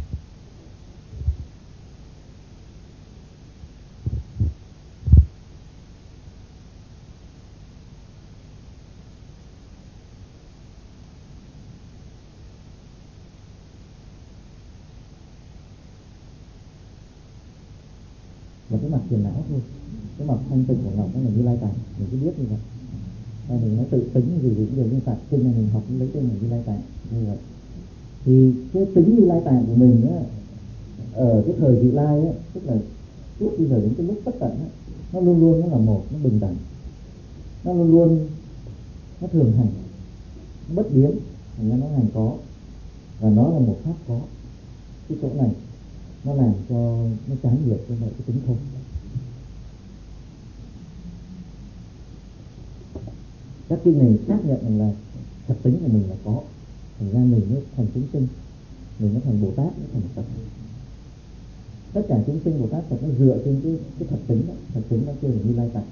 là cái mặt phiền não thôi, cái mặt thanh tịnh của ngọc nó là Như Lai Tạng, mình cứ biết như vậy. Hay mình nói tự tính gì thì cũng đều như Tạng kinh là mình học lấy tên là Như Lai Tạng như vậy. Thì cái tính Như Lai Tạng của mình á, ở cái thời vị lai á, tức là suốt bây giờ đến cái lúc bất tận á, nó luôn luôn nó là một, nó bình đẳng, nó luôn luôn nó thường hành, nó bất biến, thành ra nó hành có, và nó là một pháp có. Cái chỗ này nó làm cho nó trái ngược với lại cái tính không. Các kinh này xác nhận rằng là thật tính của mình là có, thành ra mình mới thành chúng sinh, mình mới thành Bồ Tát, mới thành Phật. Tất cả chúng sinh Bồ Tát Phật nó dựa trên cái cái thật tính đó, thật tính đó kêu là Như Lai Tạng.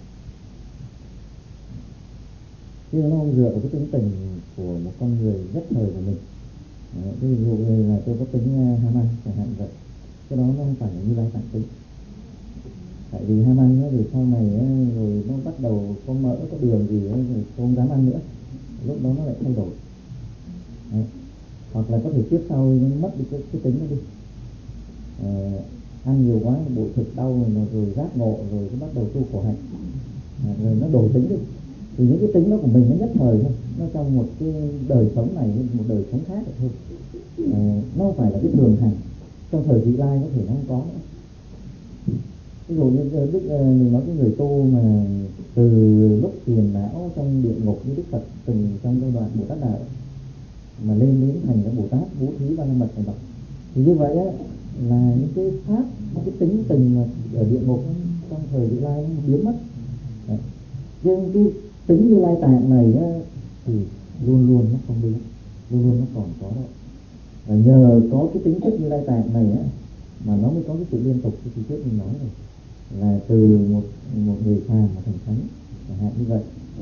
Chứ nó không dựa vào cái tính tình của một con người nhất thời của mình. Ví dụ như là tôi có tính ham ăn chẳng hạn vậy, cái đó nó không phải là Như Lai Tạng tính. Tại vì ham ăn thì sau này rồi nó bắt đầu có mỡ, có đường gì rồi tôi không dám ăn nữa, lúc đó nó lại thay đổi. Đấy. Hoặc là có thể tiếp sau nó mất đi cái, cái tính đó đi. À, ăn nhiều quá bội thực đau rồi, rồi giác ngộ rồi nó bắt đầu tu khổ hạnh, à, rồi nó đổi tính đi. Thì những cái tính đó của mình nó nhất thời thôi, nó trong một cái đời sống này, một đời sống khác thôi. À, nó không phải là cái thường hành. Trong thời vị lai có thể nó không có nữa. Ví dụ như Đức mình nói cái người tu mà từ lúc phiền não trong địa ngục như Đức Phật từng trong giai đoạn Bồ Tát Đạo mà lên đến thành cái Bồ Tát bố thí ba la mật này, thì như vậy á, là những cái pháp, những cái tính tình ở địa ngục trong thời vị lai nó biến mất. Đấy. Nhưng cái tính Như Lai Tạng này á, thì luôn luôn nó không biến, luôn luôn nó còn có đó. Và nhờ có cái tính chất Như Lai Tạng này á, mà nó mới có cái sự liên tục. Cái chi tiết mình nói rồi, là từ một một người phàm mà thành thánh chẳng hạn như vậy.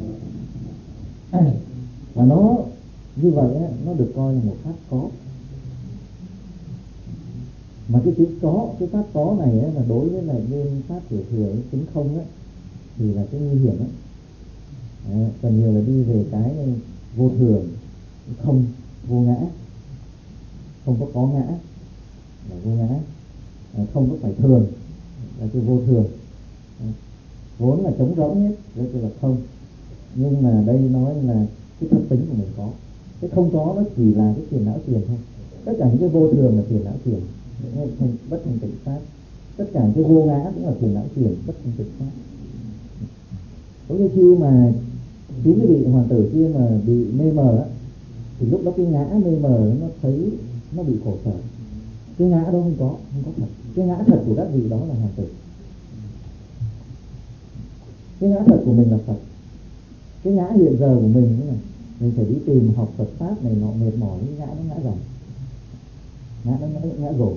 À, và nó như vậy á, nó được coi là một pháp có. Mà cái chữ có, cái pháp có này ấy, là đối với lại bên pháp tiểu thừa tính không ấy, thì là cái nguy hiểm ấy. Đấy, còn nhiều là đi về cái vô thường, không, vô ngã, không có có ngã là vô ngã, không có phải thường là cái vô thường. Đấy, vốn là trống rỗng hết, đó là không. Nhưng mà đây nói là cái thất tính của mình có. Cái không có nó chỉ là cái phiền não tiền thôi. Tất cả những cái vô thường là phiền não tiền, thành bất thành tịnh pháp. Tất cả những cái vô ngã cũng là phiền não tiền, bất thành tịnh pháp. Cũng như khi mà chín cái vị hoàng tử kia mà bị mê mờ á, thì lúc đó cái ngã mê mờ nó thấy nó bị khổ sở. Cái ngã đó không có, không có thật. Cái ngã thật của các vị đó là hoàng tử. Cái ngã thật của mình là Phật. Cái ngã hiện giờ của mình là mình phải đi tìm học Phật pháp này nọ mệt mỏi, cái ngã nó ngã rằng, ngã nó ngã, ngã gồm.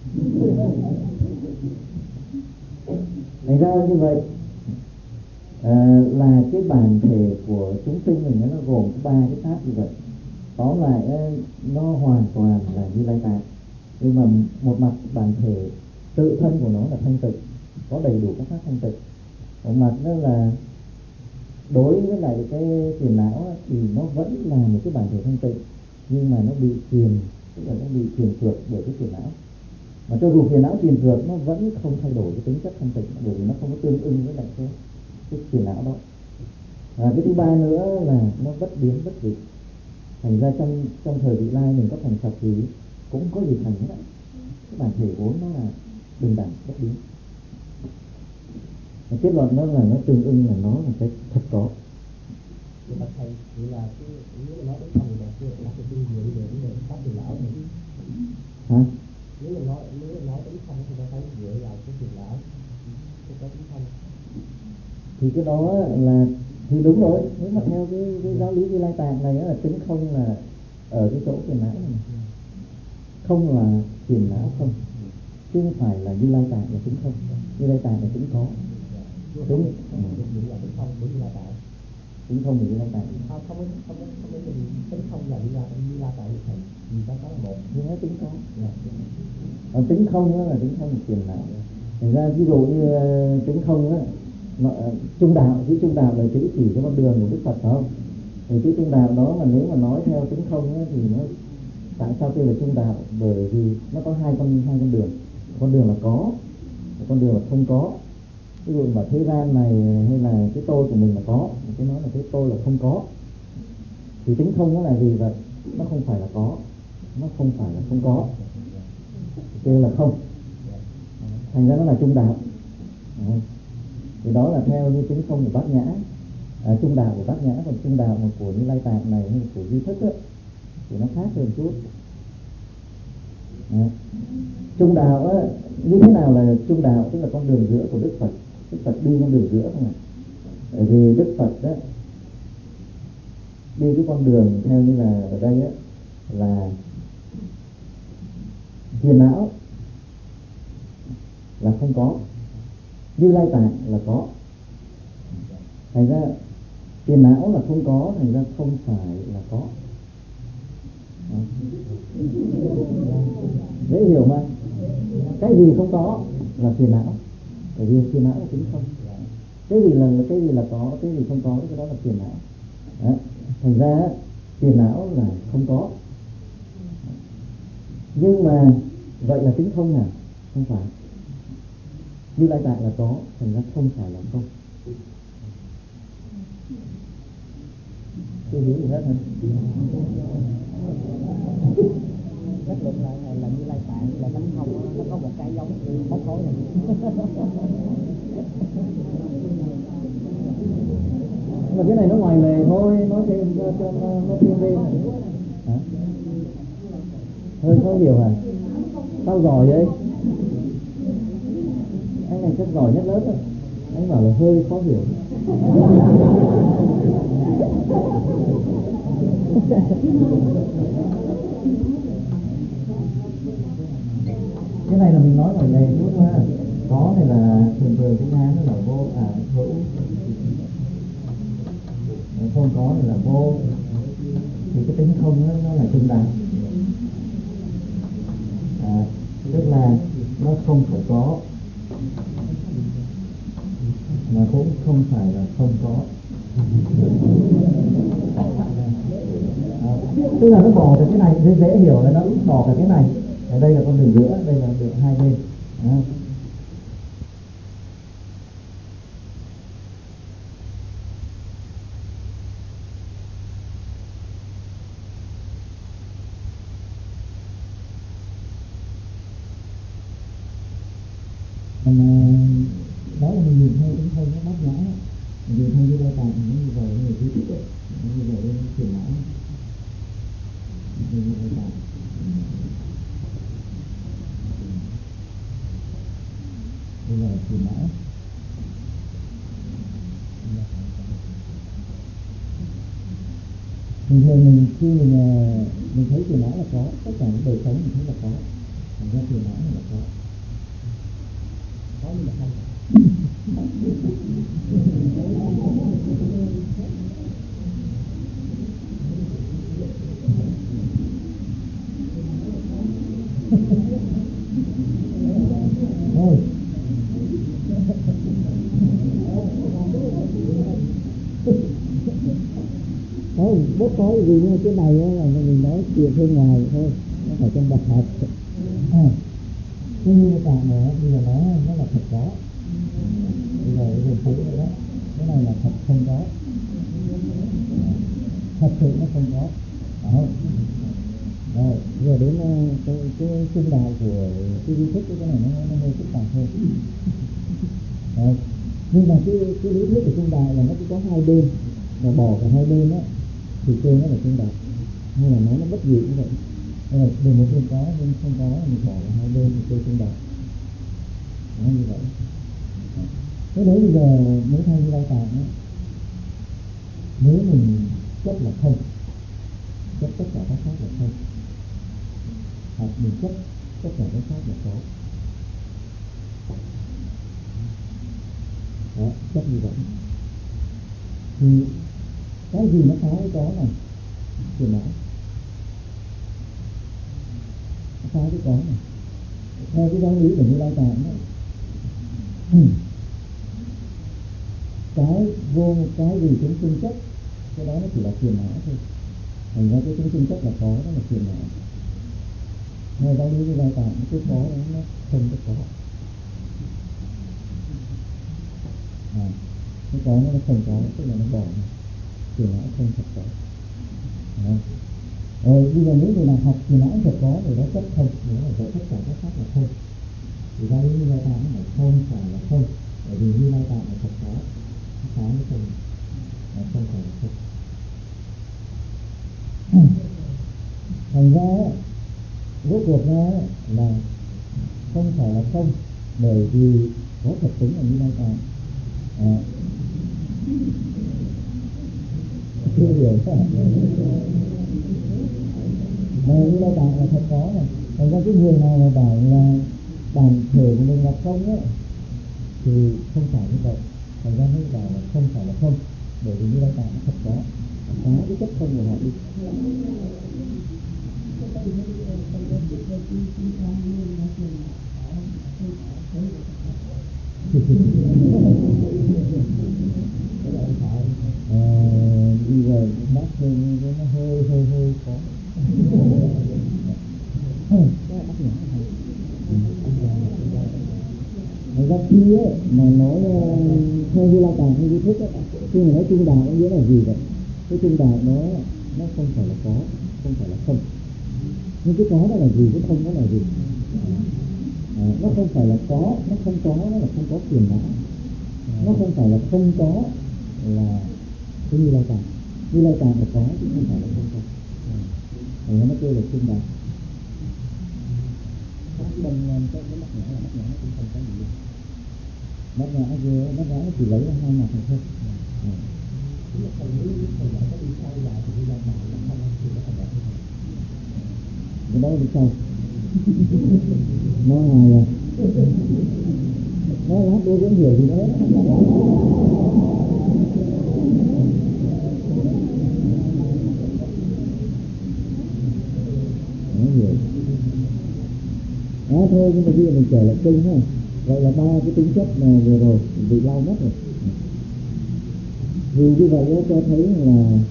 Thành ra như vậy à, là cái bản thể của chúng sinh mình nó gồm có ba cái pháp như vậy. Tóm lại nó hoàn toàn là Như Lai Tạng, nhưng mà một mặt bản thể tự thân của nó là thanh tịnh, có đầy đủ các pháp thanh tịnh. Một mặt đó là đối với lại cái phiền não thì nó vẫn là một cái bản thể thanh tịnh, nhưng mà nó bị phiền, tức là nó bị phiền phược bởi cái phiền não. Mà cho dù phiền não phiền phược nó vẫn không thay đổi cái tính chất thanh tịnh, bởi vì nó không có tương ưng với lại cái, cái phiền não đó. À, cái thứ ba nữa là nó bất biến bất dị. Thành ra trong trong thời vị lai mình có thành Phật thì cũng có gì thành hết á. Cái bản thể vốn nó là bình đẳng bất biến. Và kết luận đó là nó tương ưng, là nó là cái thật có. Vậy mà thầy, vậy là cái nếu mà nói đến không thì là đặt cái kinh nghiệm về vấn đề pháp phiền não này. Hả? Nếu mà nói nếu mà nói đến không thì ta thấy dựa vào cái phiền não, cái có tính không. Thì cái đó là thì đúng rồi. Nếu mà theo cái, cái giáo lý Như Lai Tạng này là tính không là ở cái chỗ phiền não này. Không là phiền não không, chứ không phải là Như Lai Tạng là tính không. Như Lai Tạng là tính có. Tính là tính không của Như Lai Tạng. Tính không là Như Lai Tạng. Không không không không không tính không là Như Lai Như Lai Tạng được thầy. Vì ta có là một. Nhưng nó tính có. Còn tính không đó là tính không là phiền não. Thành ra ví dụ như uh, tính không á, nó, uh, trung đạo, chữ trung đạo là chữ chỉ cho con đường của Đức Phật phải không? Thì chữ trung đạo đó mà nếu mà nói theo tính không á, thì nó tại sao kêu là trung đạo? Bởi vì nó có hai con hai con đường. Con đường là có, một con đường là không có. Ví dụ mà thế gian này hay là cái tôi của mình là có, cái nói là cái tôi là không có. Thì tính không nó là gì vậy? Nó không phải là có, nó không phải là không có, kêu là không. Thành ra nó là trung đạo. À, thì đó là theo như tính không của Bát Nhã, à, trung đạo của Bát Nhã. Còn trung đạo mà của Như Lai Tạng này hay của Duy Thức ấy, thì nó khác hơn chút. À, trung đạo á, như thế nào là trung đạo? Tức là con đường giữa của Đức Phật. Đức Phật đi con đường giữa không ạ? Bởi vì Đức Phật đó đi cái con đường theo như là ở đây á, là phiền não là không có, Như Lai Tạng là có. Thành ra phiền não là không có, thành ra không phải là có. À, dễ hiểu mà. Cái gì không có là phiền não, bởi vì phiền não là tính không. Cái gì là cái gì là có, cái gì không có, cái đó là phiền não. Đó. Thành ra phiền não là không có. Nhưng mà vậy là tính không à? Không phải. Như Lai Tạng là có, thành ra không phải là không. Chưa hiểu gì hết hả? Kết luận lại thầy là Như Lai Tạng là tánh không đó, nó có một cái giống bóng khối này. Mà cái này nó ngoài lề thôi, nói thêm cho, cho nó, nó thêm lên. Hả? Hơi khó hiểu hả? Sao giỏi vậy? Anh này chắc giỏi nhất lớp á. Anh bảo là hơi khó hiểu. Cái này là mình nói ngoài lề chút mà. Có này là thường thường tiếng Hán là vô, à hữu. Không có này là vô. Thì cái tính không đó, nó là trung đạo. À, tức là nó không phải có mà cũng không phải là không có. À, tức là nó bỏ được cái này thì dễ hiểu là nó bỏ cả cái này. Ở đây là con đường giữa, đây là đường hai bên. À. Mình đó là mình nhìn theo cũng không có bát nhã, mình nhìn theo như lai tạng nó như vậy, như ý thức ấy, nó như vậy lên truyền não, như lai tạng. Bây giờ truyền não. Bình thường mình khi mình mình thấy truyền não là có, tất cả những đời sống mình thấy là có, thành ra truyền não là có. Có nhưng mà không. Thôi. Không, bớt nói gì như cái này là mình nói chuyện bên ngoài thôi, nó phải trong bậc học. À, cái như cái tạng này bây giờ nó nó là thật có. Bây giờ cái đường chữ đó, cái này là thật không có. Thật sự nó không có. Đó. Rồi, giờ đến cái cái trung đạo của cái lý thức, cái này nó nó hơi phức tạp hơn. Rồi. Nhưng mà cái cái lý thuyết của trung đạo là nó cũng có hai bên, và bỏ cả hai bên á thì kêu nó là trung đạo, hay là nói nó bất diệu như vậy. Hay là đường một bên có bên không có, mình bỏ cả hai bên thì kêu trung đạo. Nó như vậy. Thế đấy bây giờ nếu theo như lai tạng á, nếu mình chấp là không, chấp tất cả các pháp là không, hoặc mình chấp tất cả các pháp là có. Đó, chấp như vậy thì cái gì nó phá cái có này, truyền não nó phá cái có này. Theo cái giáo lý của Như Lai Tạng đó, cái vô cái gì chúng sinh chấp, cái đó nó chỉ là truyền não thôi. Thành ra cái chúng sinh chấp là có, đó là truyền não. Theo giáo lý Như Lai Tạng, cái có đó nó không có có. À, cái có nó không có, tức là nó bỏ này. Truyền não không thật có. À. Rồi bây giờ nếu người nào học truyền não thật có thì nó chấp không, thì nó là dạy tất cả các pháp là không. Thì giáo lý Như Lai Tạng nó phải không phải là không, bởi vì Như Lai Tạng là thật có, nó phá cái không là không phải là không. Thành ra rốt cuộc ra là không phải là không, bởi vì có thật tính là Như Lai Tạng. À, chưa hiểu sao? Mà Như Lai Tạng là thật có này. Thành ra cái người nào mà bảo là bản thể của mình là không ấy thì không phải như vậy. Thành ra mới bảo là không phải là không, bởi vì Như Lai Tạng nó thật có, phá cái chất không của họ đi. À, bây giờ bác thêm cái nó hơi hơi hơi khó. Cái bác nhỏ này. Thật ra khi ấy, mà nói theo Như Lai Tạng hay Duy Thức ấy, khi mà nói trung đạo có nghĩa là gì vậy? Cái trung đạo nó nó không phải là có, không phải là không. Nhưng cái có đó là gì, cái không đó là gì? À, nó không phải là có, nó không có, nó là không có phiền não. Nó không phải là không có là cái Như Lai Tạng. Như Lai Tạng là có chứ không phải là không có. Thành ra nó kêu là trung đạo. Còn cái cái bát nhã là bát nhã nó cũng không có gì luôn. Bát nhã kia, bát nhã nó chỉ lấy ra hai mặt này thôi. À. Lúc thầy nghĩ, lúc thầy dạy có đi sâu vào thì Như Lai Tạng là không ăn thì nó còn đẹp như thế. Cái đó đi sâu. Nó hài à. Nó lát tôi cũng hiểu gì đó. Nó hiểu. À thôi, nhưng mà bây giờ mình trở lại kinh ha. Vậy là ba cái tính chất mà vừa rồi bị lau mất rồi. Vì như vậy đó, cho thấy là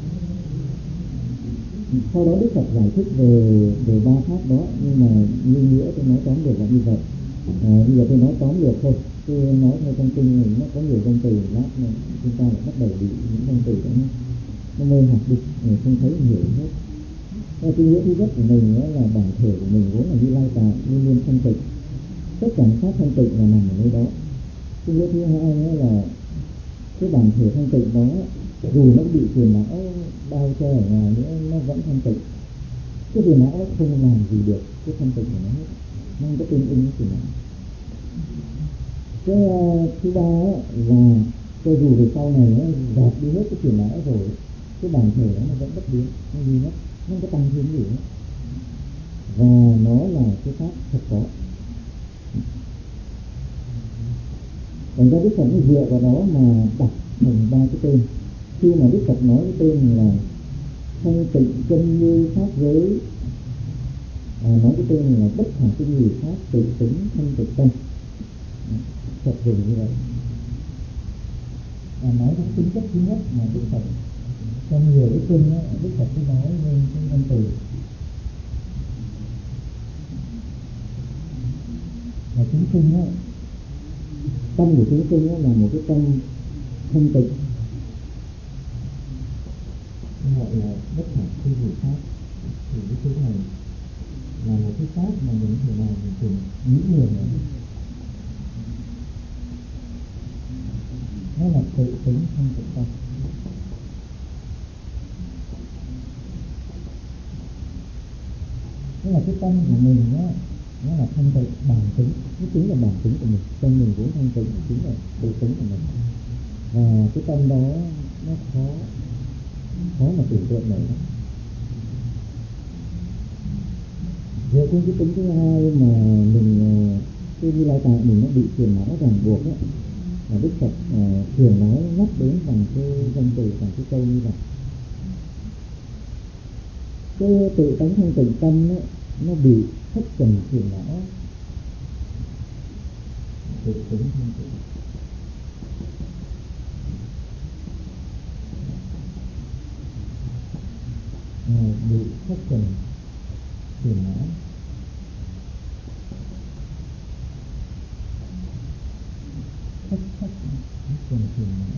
sau đó Đức Phật giải thích về về ba pháp đó, nhưng mà như nghĩa tôi nói tóm lược là như vậy. À, bây giờ tôi nói tóm lược thôi, tôi nói theo trong kinh này nó có nhiều danh từ, lát mà chúng ta lại bắt đầu bị những danh từ đó nó, nó mê hoặc đi, không thấy hiểu hết. Và cái nghĩa thứ nhất của mình đó là bản thể của mình vốn là Như Lai Tạng, luôn luôn thanh tịnh, tất cả pháp thanh tịnh là nằm ở nơi đó. Cái nghĩa thứ hai nữa là cái bản thể thanh tịnh đó dù nó bị phiền não bao che ở ngoài nữa nó vẫn thanh tịnh. Cái phiền não nó không làm gì được cái thanh tịnh của nó hết, nó không có tương ứng với phiền não. Cái uh, thứ ba là cho dù về sau này nó dẹp đi hết cái phiền não rồi, cái bản thể đó nó vẫn bất biến, nó duy nhất, nó không có tăng thêm gì hết, và nó là cái pháp thật có. Thành ra Đức Phật nó dựa vào đó mà đặt thành ba cái tên. Khi mà Đức Phật nói cái tên là thanh tịnh chân như pháp giới, à, nói cái tên là bất khả tư nghị pháp tự tính thanh tịnh tâm, Phật dùng như vậy. À, nói cái tính chất thứ nhất mà Đức Phật trong nhiều cái kinh á, Đức Phật cứ nói lên cái danh từ là chúng sinh á, tâm của chúng sinh á là một cái tâm thanh tịnh, gọi là bất khả tư nghị pháp. Thì cái thứ này là một cái pháp mà mình thể nào mình cùng nghĩ nhiều nữa. Nó là tự tính thanh tịnh tâm. Tức là cái tâm của mình đó, nó là thanh tịnh bản tính, nó chính là bản tính của mình, tâm mình vốn thanh tịnh chính là tự tính của mình. Và cái tâm đó nó khó khó mà tưởng tượng nổi lắm. Về cái tính thứ hai mà mình cái Như Lai Tạng mình nó bị phiền não ràng buộc đó, là Đức Phật uh, thường nói nhắc đến bằng cái danh từ, bằng cái câu như vậy. Cái tự tánh thanh tịnh tâm đó, nó bị thất trần phiền não, tự tính thanh tịnh à, bị thất trần phiền não. Thất thất thất trần phiền não.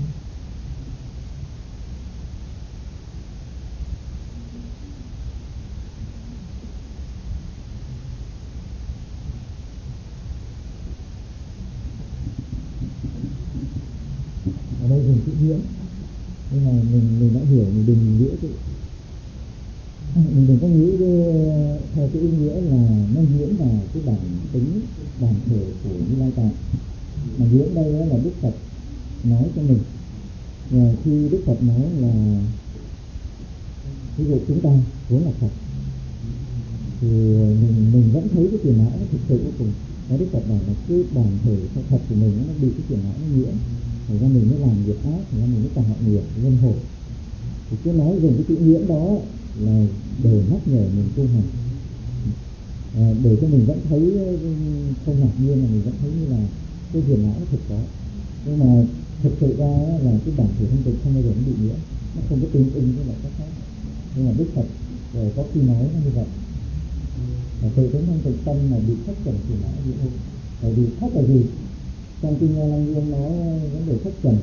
Ở đây dùng chữ diễn, nhưng mà mình mình đã hiểu, mình đừng nghĩa chứ, mình đừng có nghĩ cái, theo cái ý nghĩa là nó diễn vào cái bản tính bản thể của Như Lai Tạng. Mà diễn đây là Đức Phật nói cho mình. Và khi Đức Phật nói là ví dụ chúng ta vốn là Phật, thì mình mình vẫn thấy cái phiền não nó thực sự vô cùng. Và Đức Phật bảo là cái bản thể thật của mình nó bị cái phiền não nó nhiễm, thành ra mình mới làm nghiệp ác, thành ra mình mới tạo nghiệp luân hồi. Thì cứ nói dùng cái chữ nhiễm đó là để nhắc nhở mình tu hành, à, để cho mình vẫn thấy không ngạc nhiên, là mình vẫn thấy như là cái phiền não nó thực có. Nhưng mà thực sự ra là cái bản thể thanh tịnh không bao giờ nó bị nhiễm, nó không có tương ứng với lại các pháp. Nhưng mà Đức Phật rồi có khi nói nó như vậy, là tự tính thanh tịnh tâm mà bị thất trần phiền não nhiễm hộ. Bởi vì thất là gì? Trong kinh Lăng Nghiêm nói vấn đề thất trần.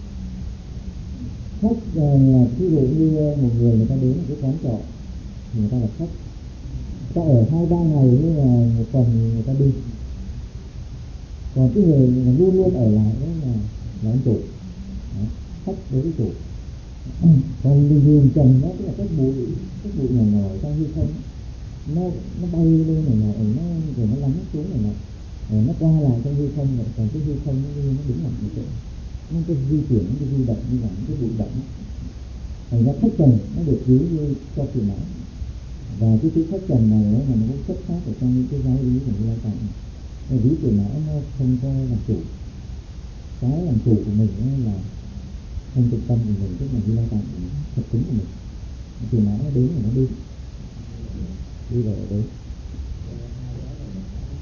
Khách là ví dụ như một người người ta đến một cái quán trọ thì người ta là khách, người ta ở hai ba ngày nhưng mà một tuần người ta đi. Còn cái người mà luôn luôn ở lại đó là là ông chủ, đó, khách đối với chủ. Còn mình nhìn trần đó tức là cái bụi, cái bụi nhỏ nhỏ trong hư không, nó nó bay lên này nọ, nó rồi nó lắng xuống này nọ, rồi nó qua lại trong hư không, rồi còn cái hư không nó nó đứng ở một chỗ, nó cái di chuyển, nó cái di động như là cái bụi bẩn. Thành ra thất trần nó được ví như cho phiền não. Và cái chữ thất trần này là nó cũng xuất phát ở trong những cái giáo lý của Như Lai Tạng. Ví phiền não nó không có làm chủ, cái làm chủ của mình là thanh tịnh tâm của mình, tức là Như Lai Tạng của mình, thật tính của mình. Phiền não nó đến rồi nó đi, đi rồi đấy.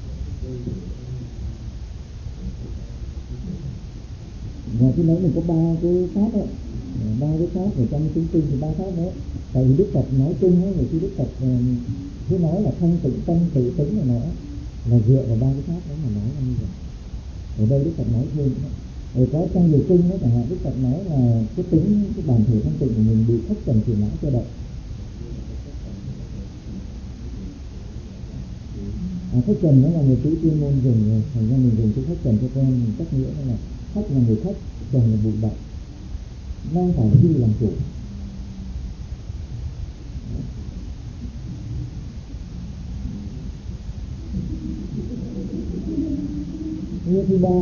Và khi nãy mình có ba cái pháp ấy, ba cái pháp ở trong chúng kinh thì ba pháp đấy. Tại vì Đức Phật nói chung ấy, khi Đức Phật cứ nói là thanh tịnh tâm tự tính này nọ là dựa vào ba cái pháp đó mà nói là như vậy. Ở đây Đức Phật nói thêm đó. Ở có trong nhiều kinh đó chẳng hạn Đức Phật nói là cái tính cái bản thể thanh tịnh của mình bị thất trần phiền não che đậy. À, thất trần nó là một chữ chuyên môn dùng rồi, thành ra mình dùng chữ thất trần cho quen, mình cách nghĩa là thất là người thất, trần là bụi bặm, đang phải là khi làm chủ. Như thứ ba,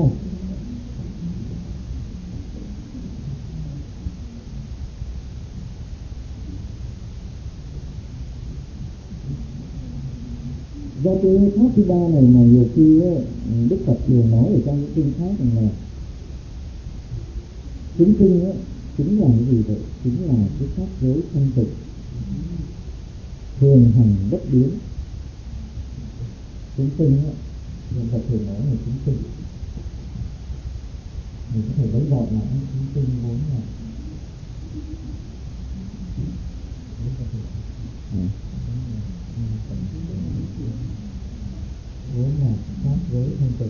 do cái pháp thứ ba này mà nhiều khi ấy, Đức Phật thường nói ở trong những kinh khác là chúng sinh ấy, chính là cái gì vậy? Chính là cái pháp giới thanh tịnh, thường hành bất biến. Chúng sinh ấy, Đức Phật thường nói là chúng sinh. Mình có thể lấy gọn lại chúng sinh vốn là vốn là pháp giới thanh tịnh.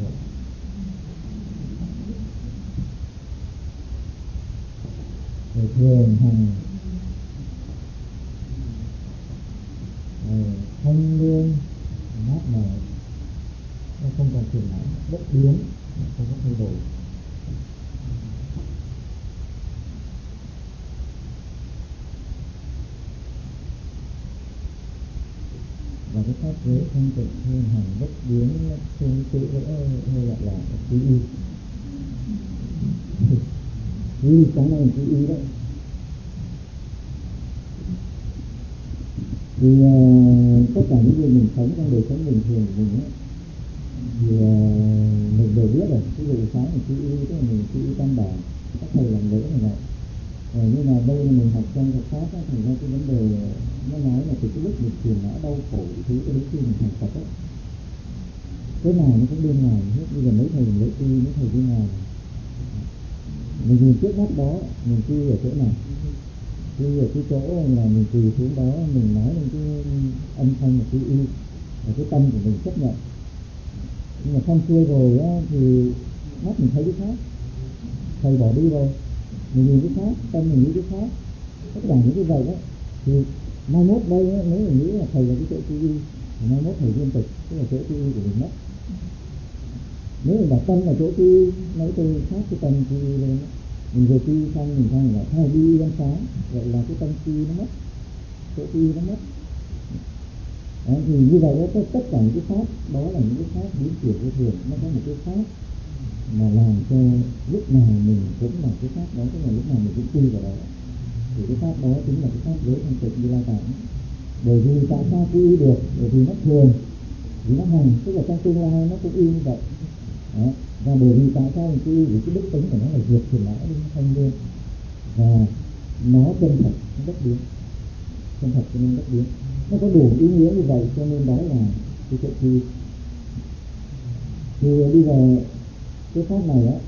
Rồi thường hành thanh lương mát mẻ, nó không còn phiền não, bất biến, không có thay đổi. Và cái pháp giới thanh tịnh thường hành bất biến trên chữ hơi gọi là chữ y. Y cái này chữ y đấy. Thì uh, tất cả những gì mình sống trong đời sống bình thường của mình ấy, thì uh, mình đều biết rồi. Ví dụ sáng mình chữ y, tức là mình chữ y tam bảo, các thầy làm lễ này nọ. Uh, nhưng mà đây là mình học trong Phật pháp á, thành ra cái vấn đề nó nói là từ cái lúc mình phiền não đau khổ thứ cho đến khi mình thành Phật ấy, cái nào nó cũng bên ngoài hết. Bây giờ mấy thầy lễ y, mấy thầy bên ngoài, mình nhìn trước mắt đó, mình quy ở chỗ nào? Quy ở cái chỗ là mình quỳ xuống đó, mình nói lên cái âm thanh của quy y, và cái tâm của mình chấp nhận. Nhưng mà xong xuôi rồi á, thì mắt mình thấy cái khác, thầy bỏ đi rồi, mình nhìn cái khác, tâm mình nghĩ cái khác, tất cả những cái vậy đó. Thì mai mốt đây á, nếu mình nghĩ là thầy là cái chỗ quy y, thì mai mốt thầy liên tục, tức là chỗ quy y của mình mất. Nếu mình bảo tâm là chỗ quy y, lấy từ khác cái tâm quy y lên, mình vừa quy y xong mình sang bảo thay đi y ăn sáng, vậy là cái tâm quy y nó mất, chỗ quy y nó mất. Đó, thì như vậy đó, tất cả những cái pháp đó là những cái pháp biến chuyển vô thường. Nó có một cái pháp mà làm cho lúc nào mình cũng là cái pháp đó, tức là lúc nào mình cũng quy vào đó. Thì cái pháp đó chính là cái pháp giới thanh tịnh Như Lai Tạng. Bởi vì tại sao quy y được? Bởi vì nó thường, vì nó hành, tức là trong tương lai nó cũng y như vậy. Đó. Và bởi vì tại sao mình quy y? Vì cái đức tính của nó là diệt phiền não, đến thanh lương, và nó chân thật, nó bất biến, chân thật cho nên bất biến. Nó có đủ ý nghĩa như vậy cho nên đó là cái chỗ quy. Thì bây giờ cái pháp này á,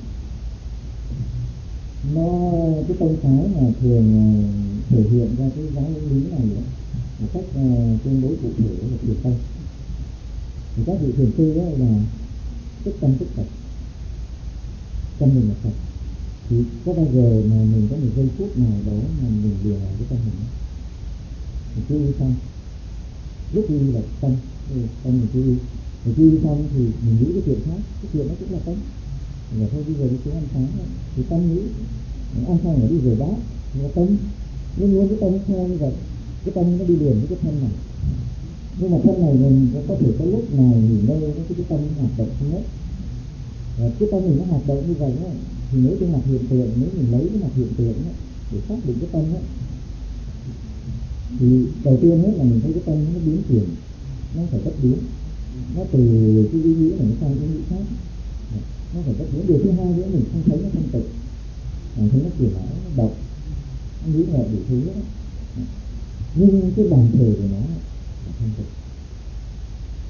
nó cái tông phái mà thường thể hiện ra cái giáo lý lý này á, một cách uh, tương đối cụ thể là thiền tông. Thì các vị thiền sư đó là tức tâm tức Phật, tâm mình là Phật. Thì có bao giờ mà mình có một giây phút nào đó mà mình lừa vào cái tâm mình? Mình quy y xong, lúc quy y là tâm, tâm mình quy y, mình quy y xong thì mình nghĩ cái chuyện khác, cái chuyện đó cũng là tâm. Rồi thôi bây giờ đi xuống ăn sáng thôi, thì tâm nghĩ, ăn xong rồi đi rửa bát, thì là tâm, luôn luôn cái tâm theo như vậy, cái tâm nó đi liền với cái thân này. Nhưng mà thân này mình có thể có lúc nào nghỉ ngơi với cái tâm hoạt động không hết. Và cái tâm mình nó hoạt động như vậy đó, thì nếu trên mặt hiện tượng, nếu mình lấy cái mặt hiện tượng đó, để xác định cái tâm đó, thì đầu tiên hết là mình thấy cái tâm nó biến chuyển, nó phải bất biến, nó từ cái ý nghĩ này nó sang ý nghĩ khác, nó phải bất biến. Điều thứ hai nữa, mình không thấy nó thanh tịnh, mình thấy nó phiền não, nó động, nó nghĩ ngợi đủ thứ đó. Nhưng cái bản thể của nó là thanh tịnh.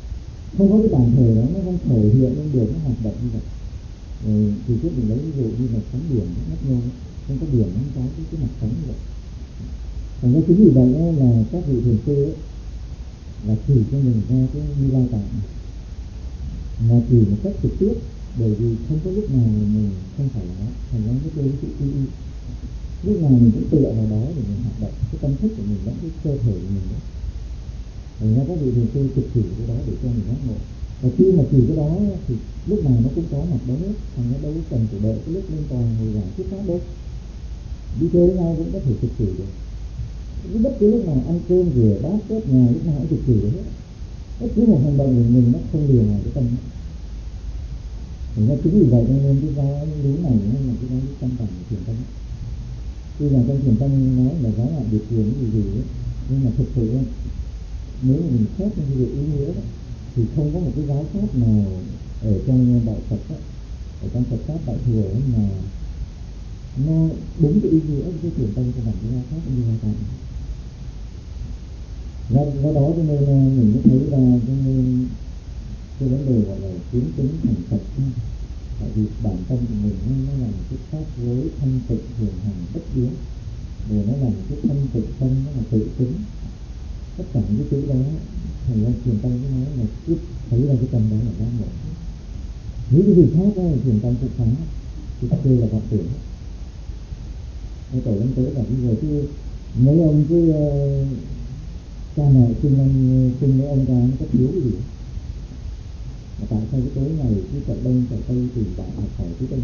không có cái bản thể đó, nó không thể hiện lên được nó hoạt động như vậy. Rồi thì trước mình lấy ví dụ như là sóng biển nó mất nhau, không có biển nó không có cái, cái mặt sóng như vậy. Thành ra chính vì vậy là các vị thiền sư ấy, là chỉ cho mình ra cái Như Lai Tạng mà chỉ một cách trực tiếp, bởi vì không có lúc nào mình không phải là nó, thành ra nó kêu sự y y. Lúc nào mình cũng tựa vào đó để mình hoạt động, cái tâm thức của mình lẫn cái cơ thể của mình nữa. Thành ra các vị thiền sư trực chỉ cái đó để cho mình giác ngộ. Và khi mà chỉ cái đó thì lúc nào nó cũng có mặt đó hết, thành ra đâu có cần phải đợi cái lúc lên tòa ngồi giảng thuyết pháp đâu. Đi chơi với nhau cũng có thể trực chỉ được. Bất cứ lúc nào ăn cơm rửa bát quét nhà lúc nào cũng trực chỉ được hết. Bất cứ một hành động của mình nó không lìa ngoài cái tâm hết. Thành ra chính vì vậy nên cái giáo lý này nó là cái giáo lý căn bản của thiền tâm. Tuy là trong thiền tâm nói là giáo ngoại biệt truyền cái gì gì ấy, nhưng mà thực sự ấy, nếu mà mình xét trong cái việc ý nghĩa ấy, thì không có một cái giáo pháp nào ở trong đạo Phật ấy, ở trong Phật pháp Đại thừa ấy mà nó đúng cái ý nghĩa cái thiền tâm của bằng cái giáo pháp Như Lai Tạng. Do, do đó cho nên mình mới thấy ra cái, cái vấn đề gọi là kiến tính thành Phật. Tại vì bản tâm của mình nó là một cái pháp giới thanh tịnh thường hằng bất biến, rồi nó là một cái thanh tịnh tâm, nó là tự tính. Tất cả những cái chữ đó thành ra thiền tâm cái nói là cứ thấy ra cái tâm đó là giác ngộ. Những cái gì khác đó thiền tâm cũng phá, thì kêu là vọng tưởng. Cái tổ lên tới là bây giờ chứ mấy ông cứ uh, cha mẹ sinh anh sinh mấy ông ra nó có thiếu cái gì đó. Mà tại sao cái tối ngày cứ chạy đông chạy tây tìm bạn học hỏi cái tây?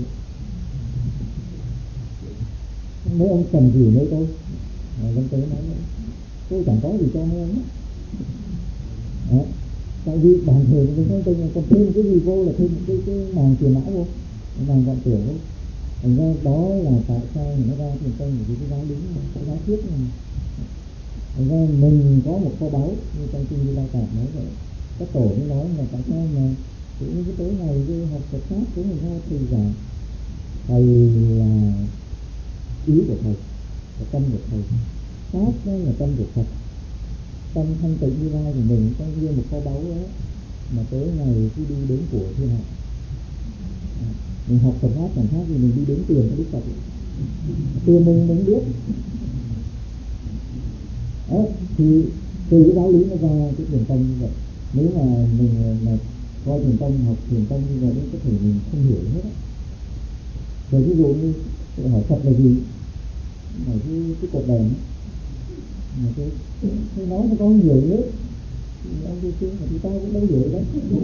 Mấy ông cần gì mấy tôi? Lên tới nói tôi chẳng có gì cho mấy ông đó. Tại vì bản thể của mình không tin, còn thêm cái gì vô là thêm cái, cái màng tiền não vô, màng vọng tưởng vô. Thành ra đó là tại sao nó ra thiền tông, vì cái giáo lý này, cái giáo thuyết này. Thành ra mình có một kho báu như trong kinh Như Lai Tạng nói vậy. Các tổ mới nói là tại sao mà tự nhiên cái tối ngày cái học Phật pháp của người ta thầy giảng, thầy là ý của thầy, là tâm của thầy, pháp đó là tâm của Phật. Tâm thanh tịnh Như Lai của mình có như một kho báu đó, mà tối ngày cứ đi đến của thiên hạ. Mình học Phật pháp chẳng khác gì mình đi đến tiền của Đức Phật. Tiền mình mình biết. Đó, thì từ cái giáo lý nó ra cái thiền tâm như vậy. Nếu mà mình mà coi thiền tâm, học thiền tâm như vậy có thể mình không hiểu hết á. Rồi ví dụ như hỏi Phật là gì? Hỏi cái, cái cột đèn ấy. Mà tôi, tôi nói nó có không hiểu hết. Thì ông kia kia thì ta cũng đâu hiểu đấy.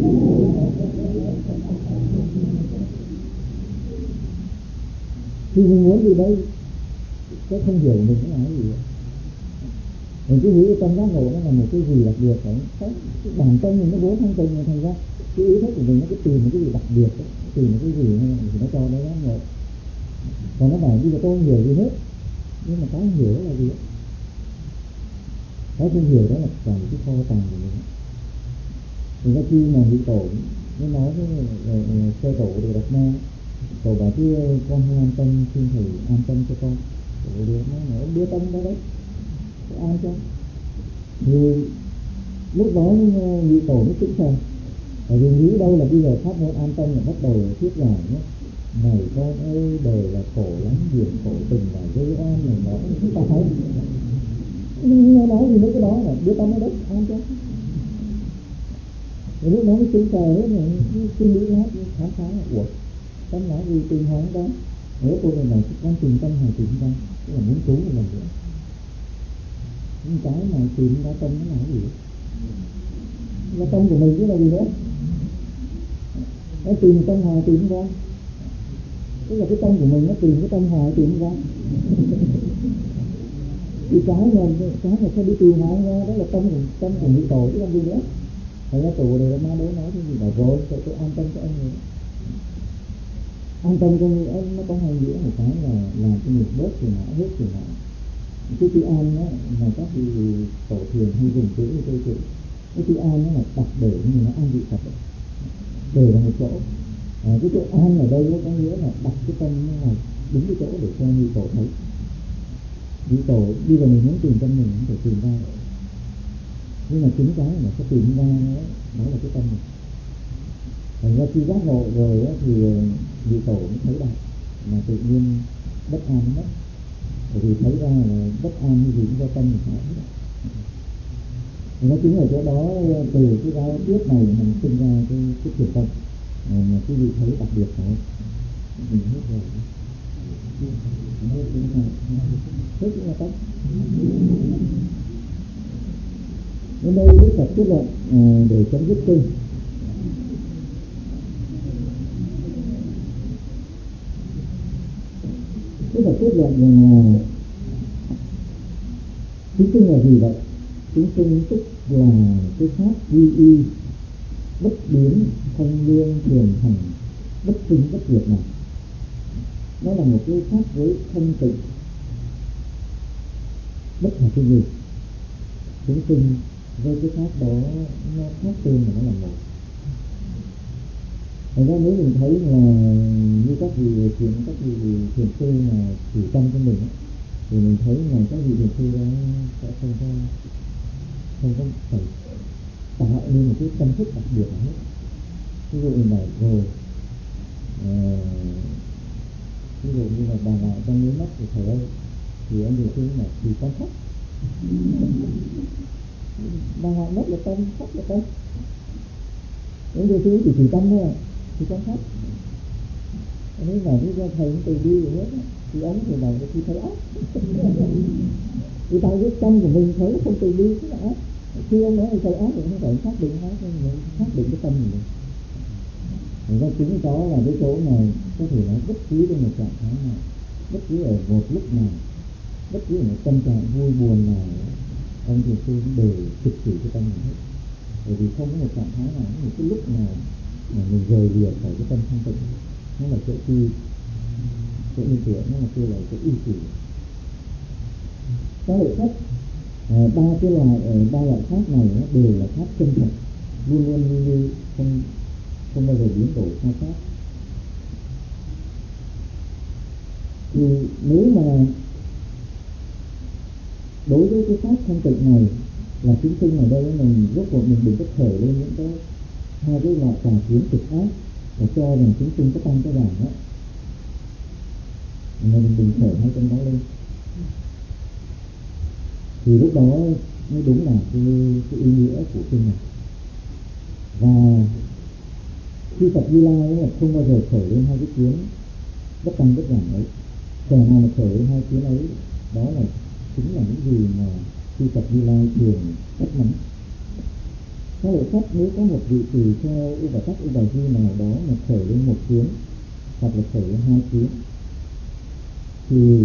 Thì mình muốn gì đây? Cái không hiểu mình nó là cái gì vậy? Mình cứ nghĩ tâm giác ngộ nó là một cái gì đặc biệt đấy. Không, cái bản tâm mình nó vốn thanh tịnh, thành ra cái ý thức của mình nó cứ tìm một cái gì đặc biệt đấy, tìm một cái gì thì nó cho nó giác ngộ. Còn nó bảo bây giờ tôi không hiểu gì hết, nhưng mà cái không hiểu đó là gì đó? Cái không hiểu đó là cả một cái kho tàng của mình. Thì ra khi mà vị tổ mới nói với sơ tổ Đề Đạt Ma, tổ bảo chứ con không an tâm, xin thầy an tâm cho con. Tổ Đề Đạt Ma nói ông đưa tâm ra đấy, tôi an cho. Thì lúc đó vị tổ mới sững sờ, bởi vì nghĩ đâu là bây giờ pháp môn an tâm là bắt đầu thuyết giảng nhé. Này con ơi, đời là khổ lắm, biển khổ tình là gây oan này nó cũng phải. Nhưng nói gì mấy cái đó là đưa tâm ở đấy, an cho. Thì lúc đó mới sững sờ hết rồi, suy nghĩ lát khám phá là ủa, tâm là gì, tìm hỏi con. Nếu tôi này bảo con tìm tâm hỏi tìm ra, tức là muốn cứu một lần nữa. Nhưng cái mà tìm ra tâm nó là cái gì? Là tâm của mình chứ là gì nữa? Nó tìm tâm hoài tìm ra. Tức là cái tâm của mình nó tìm cái tâm hoài tìm ra. Thì cái mà cái mà sao đi tìm hoài ra đó là tâm của tâm của vị tổ chứ làm gì nữa. Thành ra tổ Đề Đạt Ma đấy nói cái gì bảo rồi tôi, tôi an tâm cho ông rồi. An tâm có nghĩa nó có hai nghĩa, một cái là làm cho mình bớt phiền não, hết phiền não. Cái chữ an đó mà các vị tổ thiền hay dùng chữ như tôi chữ. Cái chữ an nó là đặt để như nó an vị Phật đấy. Để vào một chỗ. À, cái chỗ an ở đây có nghĩa là đặt cái tâm nó là đúng cái chỗ để cho vị tổ thấy. Vị tổ bây giờ mình muốn tìm tâm mình cũng phải tìm ra. Nhưng mà chính cái mà sẽ tìm ra đó, đó là cái tâm này. Thành ra khi giác ngộ rồi á, thì vị tổ mới thấy đạt mà tự nhiên bất an nó mất. Bởi vì thấy ra là bất an như gì cũng do tâm mình tạo hết. Nó chính ở chỗ đó, từ cái giao tiếp này mình sinh ra cái cái thiền tâm mà quý vị thấy đặc biệt phải mình hết rồi. Hết cũng là hết cũng là tâm. Đến đây Đức Phật kết luận à, để chấm dứt kinh. Đức Phật kết luận rằng là chúng sinh là gì vậy? Chúng sinh tức là cái pháp duy y, bất biến, thanh lương, thiền thành, bất sinh bất diệt này. Nó là một cái pháp giới thanh tịnh, bất khả tư nghị. Chúng sinh với cái pháp đó nó khác tên mà nó là một. Thành ra nếu mình thấy là như các vị thiền các vị thiền sư mà chỉ tâm cho mình ấy, thì mình thấy là các vị thiền sư đó sẽ không có không có phải tạo nên một cái tâm thức đặc biệt nào hết. Ví dụ như là rồi uh, ví dụ như là bà ngoại trong nước mắt thì thầy ơi, thì ông thiền sư mà thì con khóc. Bà ngoại mất là tâm, khóc là tâm. Ông thiền sư chỉ chỉ tâm thôi à, thì con khóc. Nếu mà nếu cho thầy từ bi rồi hết thì ông thì nào thì thấy ác. Vì tại cái tâm của mình thấy không từ bi cái là ác. Khi ông nói thì thầy ác thì không phải xác định ác, nhưng mình xác định cái tâm của mình. Thành ra chính đó là cái chỗ mà có thể nói bất cứ trong một trạng thái nào, bất cứ ở một lúc nào, bất cứ ở một tâm trạng vui buồn nào, ông thiền sư cũng đều trực chỉ cái tâm mình hết. Bởi vì không có một trạng thái nào, một cái lúc nào mà mình rời lìa khỏi cái tâm thanh tịnh. Nó là chỗ khi chỗ minh tuệ, nó là kêu là chỗ y chỉ. Các loại pháp à, ba cái loại ba loại pháp này đều là pháp chân thật, luôn luôn như như không không bao giờ biến đổi sai pháp. Thì nếu mà đối với cái pháp thanh tịnh này là chúng sinh ở đây mình rốt cuộc mình đừng có khởi lên những cái hai cái loại tà kiến cực ác và cho rằng chúng sinh có tăng có giảm đó, mình đừng khởi hai cái đó lên. Thì lúc đó mới đúng là cái, cái ý nghĩa của kinh này. Và khi Phật Như Lai là không bao giờ khởi lên hai cái kiến bất tăng bất giảm ấy. Kẻ nào mà khởi lên hai kiến ấy, đó là chính là những gì mà khi Phật Như Lai thường trách mắng. Các loại pháp nếu có một vị tỳ theo U Bà Tắc U Bà Di nào đó mà khởi lên một kiến hoặc là khởi lên hai kiến, thì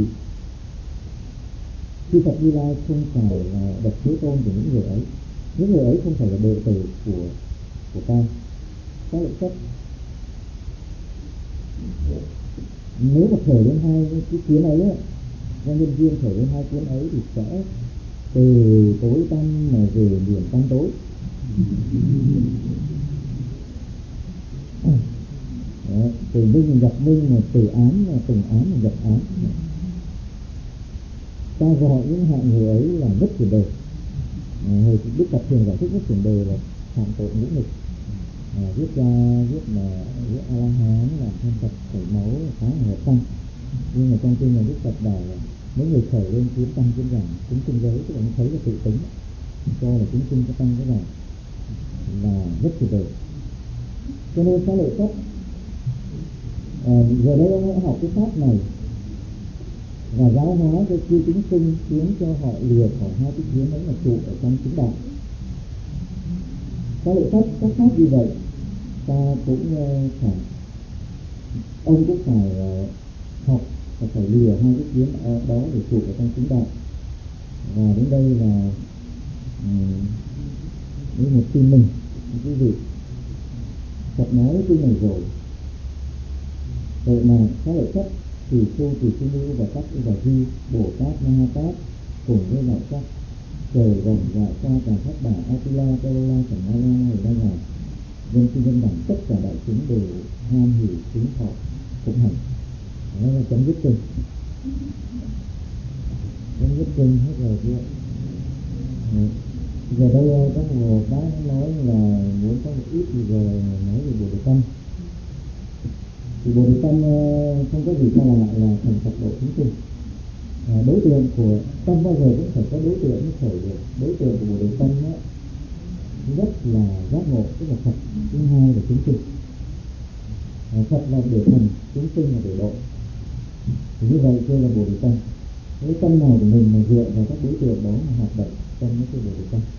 khi Phật Như Lai không phải là bậc Thế Tôn của những người ấy. Những người ấy không phải là đệ tử của của ta. Các loại pháp nếu mà khởi lên hai cái kiến ấy, do nhân viên khởi lên hai kiến ấy thì sẽ từ tối tăm mà về miền tăm tối. Đó, từ minh gặp minh, mà từ ám mà từng ám mà gặp ám. Ta gọi những hạng người ấy là nhất chuyển đời. À, hồi Đức Phật thường giải thích nhất chuyển đời là phạm tội ngũ nghịch. À, viết ra viết là viết A La Hán làm thân Phật chảy máu phá hợp tăng. Nhưng mà trong kinh này Đức Phật bảo là nếu người khởi lên kiến tăng kiến giảm, chúng sinh giới, tức là nó thấy là tự tính, cho là chúng sinh có tăng có giảm là rất tuyệt vời. Cho nên các lợi pháp à, giờ đây ông hãy học cái pháp này và giáo hóa cho chư chúng sinh, khiến cho họ lìa khỏi hai cái kiến ấy mà trụ ở trong chính đạo. Các lợi pháp các pháp như vậy ta cũng phải, ông cũng phải uh, học và phải lìa hai cái kiến đó để trụ ở trong chính đạo. Và đến đây là với một tin mừng quý vị, Phật nói kinh này rồi. Vậy mà các lợi pháp Tỳ Khưu, Tỳ Khưu Ni, và các U Bà Di, Bồ Tát, Ma Ha Tát cùng với lại các trời rồng dạ xoa Tà Thất Bà, Atula, Karola, Thần Ma La, Người Đa Già, dân sinh dân đẳng, tất cả đại chúng đều hoan hỷ kính thọ phụng hành. Đó là chấm dứt kinh. Chấm dứt kinh hết rồi chưa? Giờ đây có một bác nói là muốn có một ít thì giờ nói về Bồ Đề Tâm. Thì Bồ Đề Tâm không có gì xa lạ là thành Phật độ chúng sinh. À, đối tượng của tâm bao giờ cũng phải có đối tượng mới khởi được. Đối tượng của Bồ Đề Tâm đó, thứ nhất là giác ngộ, tức là Phật. Thứ hai là chúng sinh. À, Phật là để thành, chúng sinh là để độ. Thì như vậy kêu là Bồ Đề Tâm. Cái tâm nào của mình mà dựa vào các đối tượng đó mà hoạt động, tâm nó kêu Bồ Đề Tâm.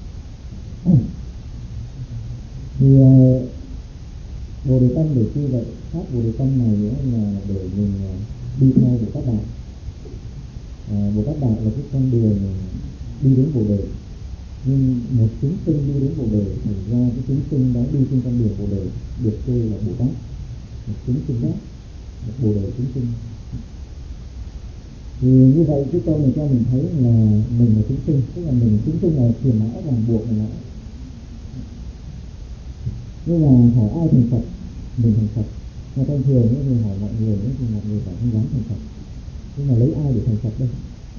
Thì uh, Bồ Đề Tâm để chi vậy? Pháp Bồ Đề Tâm này nữa là để mình uh, đi theo Bồ Tát Đạo. uh, Bồ Tát Đạo là cái con đường đi đến Bồ Đề. Nhưng một chúng sinh đi đến Bồ Đề, thành ra cái chúng sinh đó đi trên con đường Bồ Đề được kêu là Bồ Tát. Một chúng sinh đó, một Bồ Đề chúng sinh. Thì như vậy cái câu này cho mình thấy là mình là chúng sinh, tức là mình chúng sinh là phiền não ràng buộc mình nó. Nhưng mà hỏi ai thành Phật? Mình thành Phật. Mà thông thường thì hỏi mọi người thì mọi người bảo không dám thành Phật. Nhưng mà lấy ai để thành Phật đây?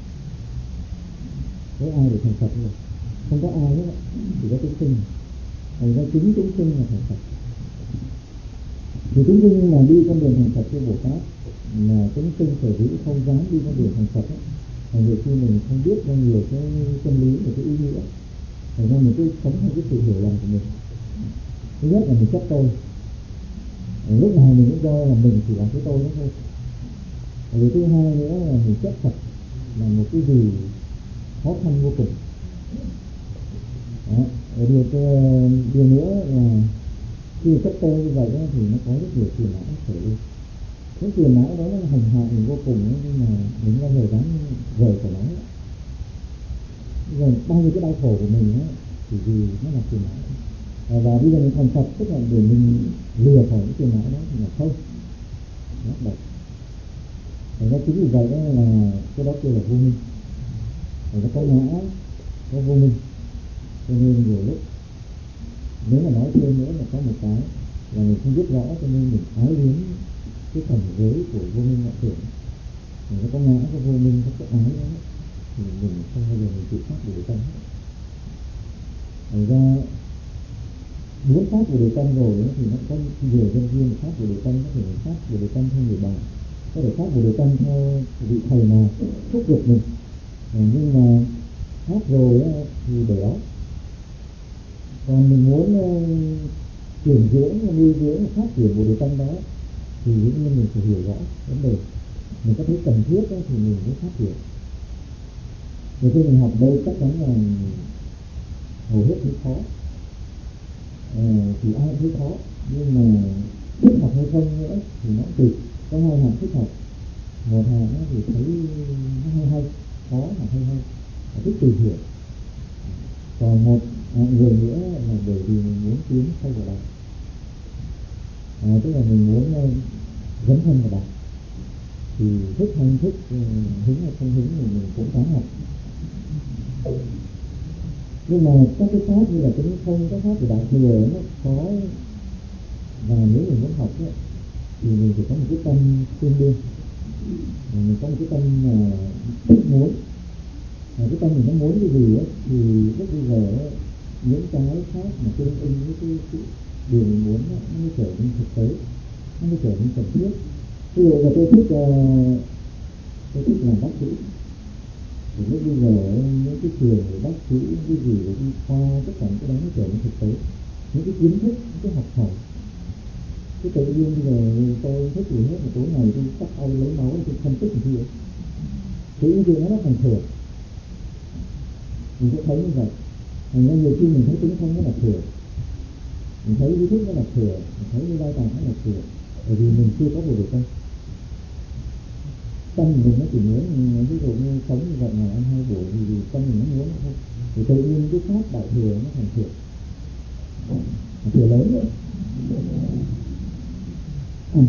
Lấy ai để thành Phật đây? Không có ai hết, chỉ có chúng sinh. Thành ra chính chúng sinh là thành Phật. Thì chúng sinh mà đi con đường thành Phật cho Bồ Tát, mà chúng sinh sở dĩ không dám đi con đường thành Phật ấy, là nhiều khi mình không biết ra nhiều cái chân lý và cái ý nghĩa. Thành ra mình cứ sống theo cái sự hiểu lầm của mình. Thứ nhất là mình chấp tôi. Lúc nào mình cũng cho là mình chỉ là cái tôi đó thôi. Rồi thứ hai nữa là mình chấp Phật là một cái gì khó khăn vô cùng. Đó. Rồi điều, điều nữa là khi chấp tôi như vậy đó, thì nó có rất nhiều phiền não khởi lên. Cái phiền não đó nó hành hạ mình vô cùng, nhưng mà mình bao giờ dám rời khỏi nó. Bây giờ bao nhiêu cái đau khổ của mình đó, thì vì nó là phiền não. À, và bây giờ mình thành Phật tức là để mình lìa khỏi những phiền não đó thì là không. Nó độc. Thành ra chính vì vậy đó là cái đó kêu là vô minh. Thành ra có ngã, có vô minh. Cho nên nhiều lúc nếu mà nói thêm nữa là có một cái là mình không biết rõ, cho nên mình ái luyến cái cảnh giới của vô minh ngoại tưởng. Mình có ngã, có vô minh, có cái ái đó, thì mình không bao giờ mình chịu pháp Bồ Đề Tâm hết. Thành ra muốn pháp Bồ Đề Tâm rồi ấy, thì nó có nhiều nhân duyên. Pháp Bồ Đề Tâm có thể pháp Bồ Đề Tâm theo người bạn, có thể pháp Bồ Đề Tâm theo vị thầy nào thúc giục mình. À, nhưng mà pháp rồi ấy, thì để đó. Còn mình muốn uh, chuyển dưỡng, nuôi dưỡng, phát triển Bồ Đề Tâm đó thì dĩ nhiên mình phải hiểu rõ vấn đề. Mình có thấy cần thiết đó, thì mình mới phát triển. Rồi khi mình học đây chắc chắn là hầu hết thấy khó. À, thì ai cũng thấy khó, nhưng mà thích học hay không nữa thì nó tùy. Có hai hạng thích học, một hạng thì thấy nó hay hay, khó mà hay hay, thích tìm hiểu. Còn một người nữa là bởi vì mình muốn tiến sâu vào đọc. À, tức là mình muốn uh, dấn thân vào đọc. Thì thích hay thích, uh, hứng hay không hứng thì mình cũng dám học. Nhưng mà các cái pháp như là tính không, các pháp của Đại Thừa nó khó. Và nếu mình muốn học ấy, thì mình phải có một cái tâm tương đương. Mình có một cái tâm uh, muốn. À, cái tâm mình nó muốn cái gì ấy, thì lúc bây giờ ấy, những cái khác mà tương ứng với cái, cái điều mình muốn ấy, nó mới trở nên thực tế, nó mới trở nên cần thiết. Ví dụ là tôi thích uh, tôi thích làm bác sĩ, thì lúc bây giờ ấy, những cái trường về bác sĩ, cái gì về y khoa, tất cả những cái đó nó trở nên thực tế, những cái kiến thức, những cái học hỏi. Cái tự nhiên bây giờ tôi thích gì hết, mà tối ngày tôi cắt tay lấy máu, tôi phân tích làm gì ấy, thì những chuyện đó nó thành thừa. Mình sẽ thấy như vậy. Thành ra nhiều khi mình thấy tính không nó là thừa, mình thấy lý thuyết nó là thừa, mình thấy như lai tạng nó là thừa, bởi vì mình chưa có Bồ Đề Tâm. Tâm mình nó chỉ muốn, ví dụ như sống như vậy ngày ăn hai buổi thì vì tâm mình nó muốn thôi, thì tự nhiên cái pháp đại thừa nó thành thừa, thừa lớn nữa. Ừ.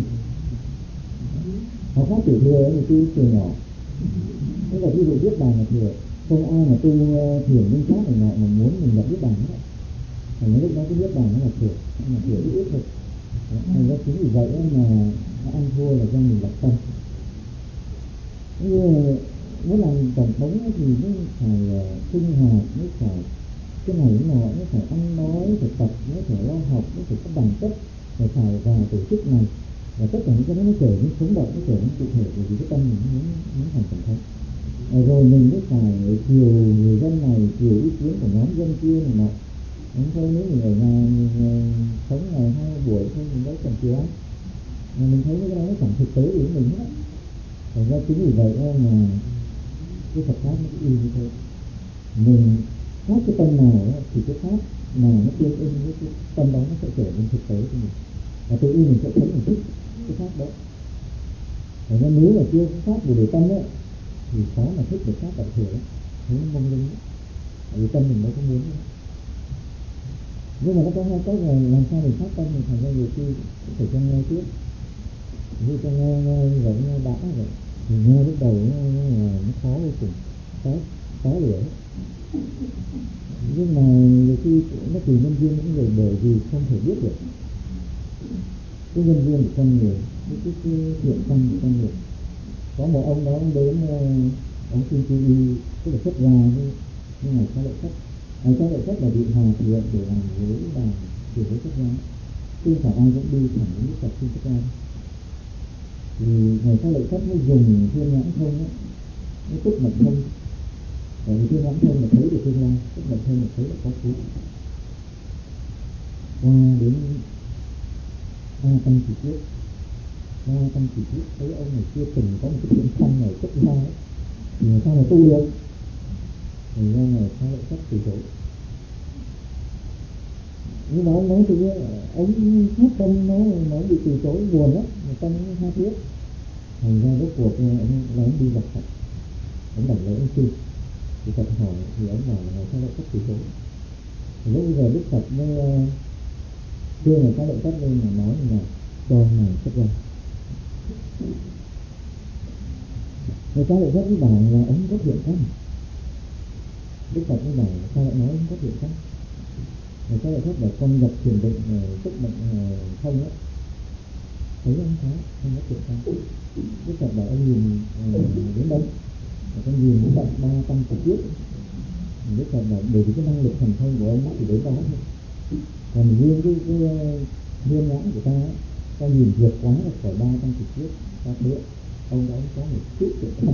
Họ pháp tiểu thừa thì tuy thừa nhỏ, tức là ví dụ Niết Bàn là thừa, không ai mà tu thiền linh pháp này nọ mà muốn mình nhập Niết Bàn hết. Thành ra lúc đó cái Niết Bàn nó là thừa, nó là thừa ít ít thôi. Thành ra chính vì vậy mà nó ăn thua là do mình lập tâm. Như muốn làm tổng thống thì mới phải sinh hoạt, mới phải cái này cái nọ, nó phải ăn nói, phải tập, nó phải lo học, nó phải có bằng cấp, phải phải vào tổ chức này, và tất cả những cái đó nó trở nên sống động, nó trở nên cụ thể, bởi vì cái tâm mình muốn muốn thành thần thánh. À, rồi mình mới phải chiều người dân này, chiều ý kiến của nhóm dân kia này nọ. Đúng thôi, nếu mình ở nhà mình uh, sống ngày hai buổi thôi, mình đâu cần chiều ai. Mà mình thấy cái đó nó chẳng thực tế gì với mình hết. Thành ra chính vì vậy mà cái Phật pháp nó y như thế. Mình phát cái tâm nào đó, thì cái pháp nào nó tương ứng với cái tâm đó nó sẽ trở nên thực tế cho mình, và tự nhiên mình sẽ thấy mình thích cái pháp đó. Thành ra nếu mà chưa pháp Bồ Đề Tâm ấy, thì khó mà thích được pháp Đại Thừa lắm, thấy nó mông lung. Tại vì tâm mình đâu có muốn nữa. Nhưng mà nó có hai cách là làm sao mình phát tâm, mình thành ra nhiều khi cũng phải cho nghe tiếp. Như cho nghe nghe như vậy, nghe đã vậy, thì nghe lúc đầu nó, nó, nó khó vô cùng, khó khó lửa. Nhưng mà nhiều khi nó tùy nhân duyên những người, bởi vì không thể biết được cái nhân duyên của con người, cái cái cái thiện căn của con người. Có một ông đó ông đến, ông xin quy y, tức là xuất gia với với ngài Xá Lợi Phất. Ngài Xá Lợi Phất là vị hòa thượng để làm với bà tiền bối xuất gia, chứ không phải ai cũng đi thẳng đến Đức Phật xin xuất gia. Thì ngài Xá Lợi Phất mới dùng thiên nhãn thông ấy, nó tức mật thông. Tại vì thiên nhãn thông là thấy được tương lai, tức mật thông là thấy được quá khứ. Qua đến A Tăng Chỉ Quyết, qua Tăng Chỉ Quyết thấy ông này chưa từng có một cái chuyện căn này cấp ra ấy, thì làm sao mà tu được. Thành ra ngài Xá Lợi Phất từ chối. Nhưng mà ông nói thì ông phát tâm nó nó bị từ chối, buồn lắm, mà tâm nó tha thiết. Thành ra rốt cuộc ông lén đi gặp Phật, ông đảnh lễ ông xin. Thì Phật hỏi thì ông bảo là ngài Xá Lợi Phất từ chối. Thì lúc bây giờ Đức Phật mới đưa ngài Xá Lợi Phất lên mà nói là cho ngài xuất gia. Ngài Xá Lợi Phất mới bảo là ông có thiện căn. Đức Phật mới bảo sao lại nói ông có thiện căn. Ngài Xá Lợi Phất là con nhập thiền định, tức bệnh thông ấy, thấy ông có, ông có thiện căn. Đức Phật bảo ông nhìn uh, đến đâu, con nhìn đến tận ba Tăng Chỉ Quyết. Đức Phật bảo bởi vì cái năng lực thần thông của ông chỉ đến đó thôi, còn riêng cái cái thiên nhãn của ta ấy, ta nhìn vượt quá là khỏi ba Tăng Chỉ Quyết, ta thấy ông đó có một chút thiện căn.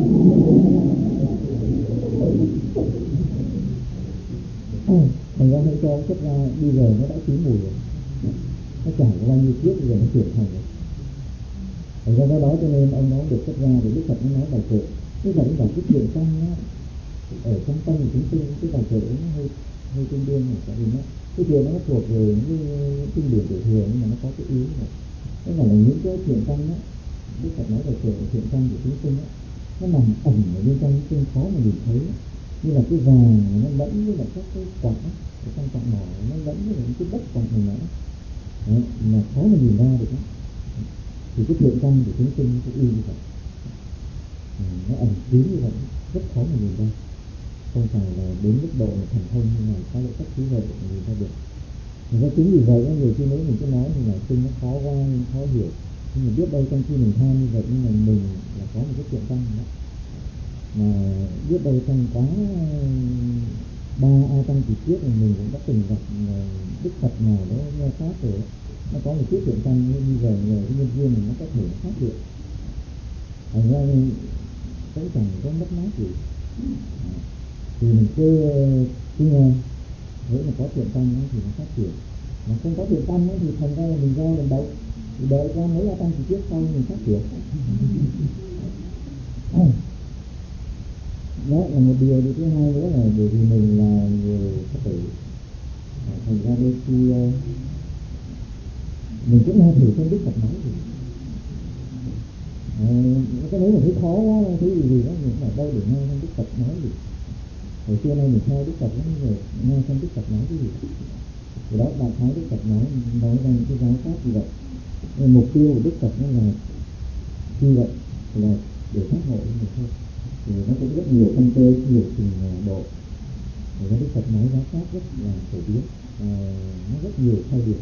Thành ra hãy cho ông xuất ra, bây giờ nó đã chín mùi rồi, nó trải qua bao nhiêu kiếp, bây giờ nó trưởng thành rồi. Thành ra do đó cho nên ông đó được xuất ra. Thì Đức Phật mới nói bài kệ. Đức Phật mới bảo cái thiện căn nó ở trong tâm của chúng sinh, cái bài kệ nó hơi hơi tương đương này, tại vì nó cái thiện nó thuộc về những cái những kinh điển tiểu thừa, nhưng mà nó có cái ý này, tức là, là những cái thiện căn đó. Đức Phật nói bài kệ thiện căn của chúng sinh đó, nó nằm ẩn ở bên trong chúng sinh, khó mà nhìn thấy. Như là cái vàng nó lẫn với lại các cái quặng ấy, ở trong quặng mỏ nó lẫn với lại những cái đất quặng này nữa, đấy, mà khó mà nhìn ra được đó. Thì cái thiện căn của chúng sinh nó cũng y như vậy, ừ, nó ẩn kín như vậy, rất khó mà nhìn ra. Không phải là đến mức độ là thần thông như này, Xá Lợi Phất trí huệ để nhìn ra được. Mình ra chính vì vậy nhiều khi nếu mình cứ nói thì là sinh nó khó qua, khó hiểu. Nhưng mình biết đâu trong khi mình tham như vậy, nhưng mà mình là có một cái thiện căn đó, mà biết đâu trong quá ba A Tăng Chỉ Quyết thì mình cũng đã từng gặp Đức Phật nào đó nghe pháp rồi, nó có một chút thiện căn, nhưng bây giờ nhờ cái nhân duyên này nó có thể nó phát hiện. Thành ra cũng chẳng có mất mát gì. Thì mình cứ cứ nghe, nếu mà có thiện căn thì nó phát triển, mà không có thiện căn thì thành ra là mình gieo mình đậu, thì đợi qua mấy A Tăng Chỉ Quyết sau mình phát triển. Đó là một điều. Điều thứ hai nữa là bởi vì mình là người Phật tử, thành ra đôi khi mình cũng nghe thử xem Đức Phật nói gì. À, cái nếu mà thấy khó quá, thấy gì gì đó, mình phải đâu để nghe xem Đức Phật nói gì. Hồi xưa nay mình theo Đức Phật lắm rồi, nghe xem Đức Phật nói cái gì. Thì đó, đại khái Đức Phật nói nói ra những cái giáo pháp như vậy. Nên mục tiêu của Đức Phật nó là như vậy, là để phát ngộ cho mình thôi. Thì nó cũng rất nhiều căn cơ, nhiều trình độ. Thì Đức Phật nói giáo pháp rất là phổ biến, à, nó rất nhiều thay đổi.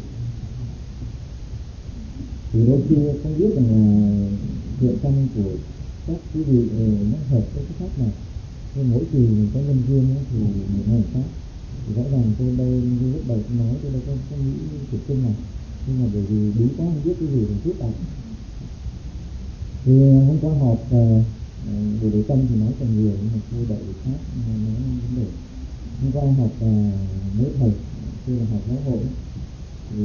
Thì đôi khi không biết rằng là thiện căn của các quý vị nó hợp với cái pháp nào. Nên mỗi kỳ mình có nhân duyên thì mình nghe pháp. Thì rõ ràng tôi đâu như lúc đầu tôi nói tôi đâu có, có nghĩ chủ trương này, nhưng mà bởi vì bí quá không biết cái gì thì chút lại. Thì hôm qua họp uh, buổi đối tâm thì nói còn nhiều, nhưng mà tôi đợi việc khác nói vấn đề. Hôm qua họp uh, mỗi thầy khi là họp giáo hội thì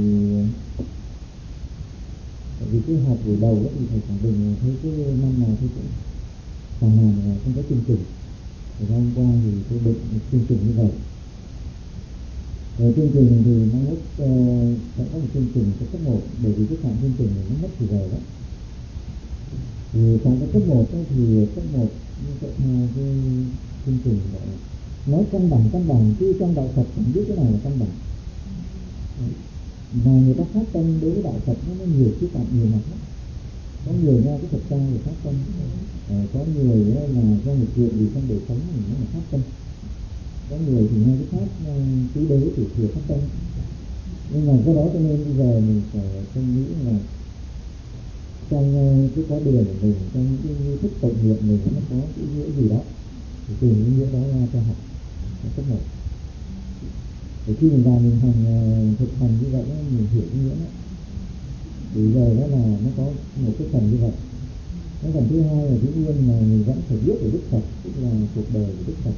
tại vì cái họp buổi đầu ấy, thì thầy Quảng Bình thấy cái năm nào tôi cũng phàn nàn là không có chương trình. Thì hôm qua thì tôi định một chương trình như vậy. Về chương trình thì nó mất uh, sẽ có một chương trình cho cấp một, bởi vì cái khoảng chương trình này nó mất thì giờ đó. Thì trong cái cấp một ấy, thì cấp một sẽ theo cái chương trình gọi nói căn bản căn bản chứ trong đạo Phật chẳng biết cái nào là căn bản. Và người ta phát tâm đối với đạo Phật nó, nó nhiều cái phạm nhiều mặt lắm. Có người nghe cái Phật cha để phát tâm, ờ, có người là do một chuyện gì trong đời sống mình nó là phát tâm, có người thì nghe cái pháp tứ đế tử thừa phát tâm. Nhưng mà do đó cho nên bây giờ mình phải tôi nghĩ là trong cái có đường của mình, trong những cái nghi thức tụng niệm mình nó có cái ý nghĩa gì đó, thì từ ý nghĩa đó ra cho học cấp một. Thì khi mình vào mình hành thực hành như vậy mình hiểu ý nghĩa đó. Thì giờ đó là nó có một cái phần như vậy. Cái phần thứ hai là dĩ nhiên là mình vẫn phải biết về Đức Phật, tức là cuộc đời của Đức Phật.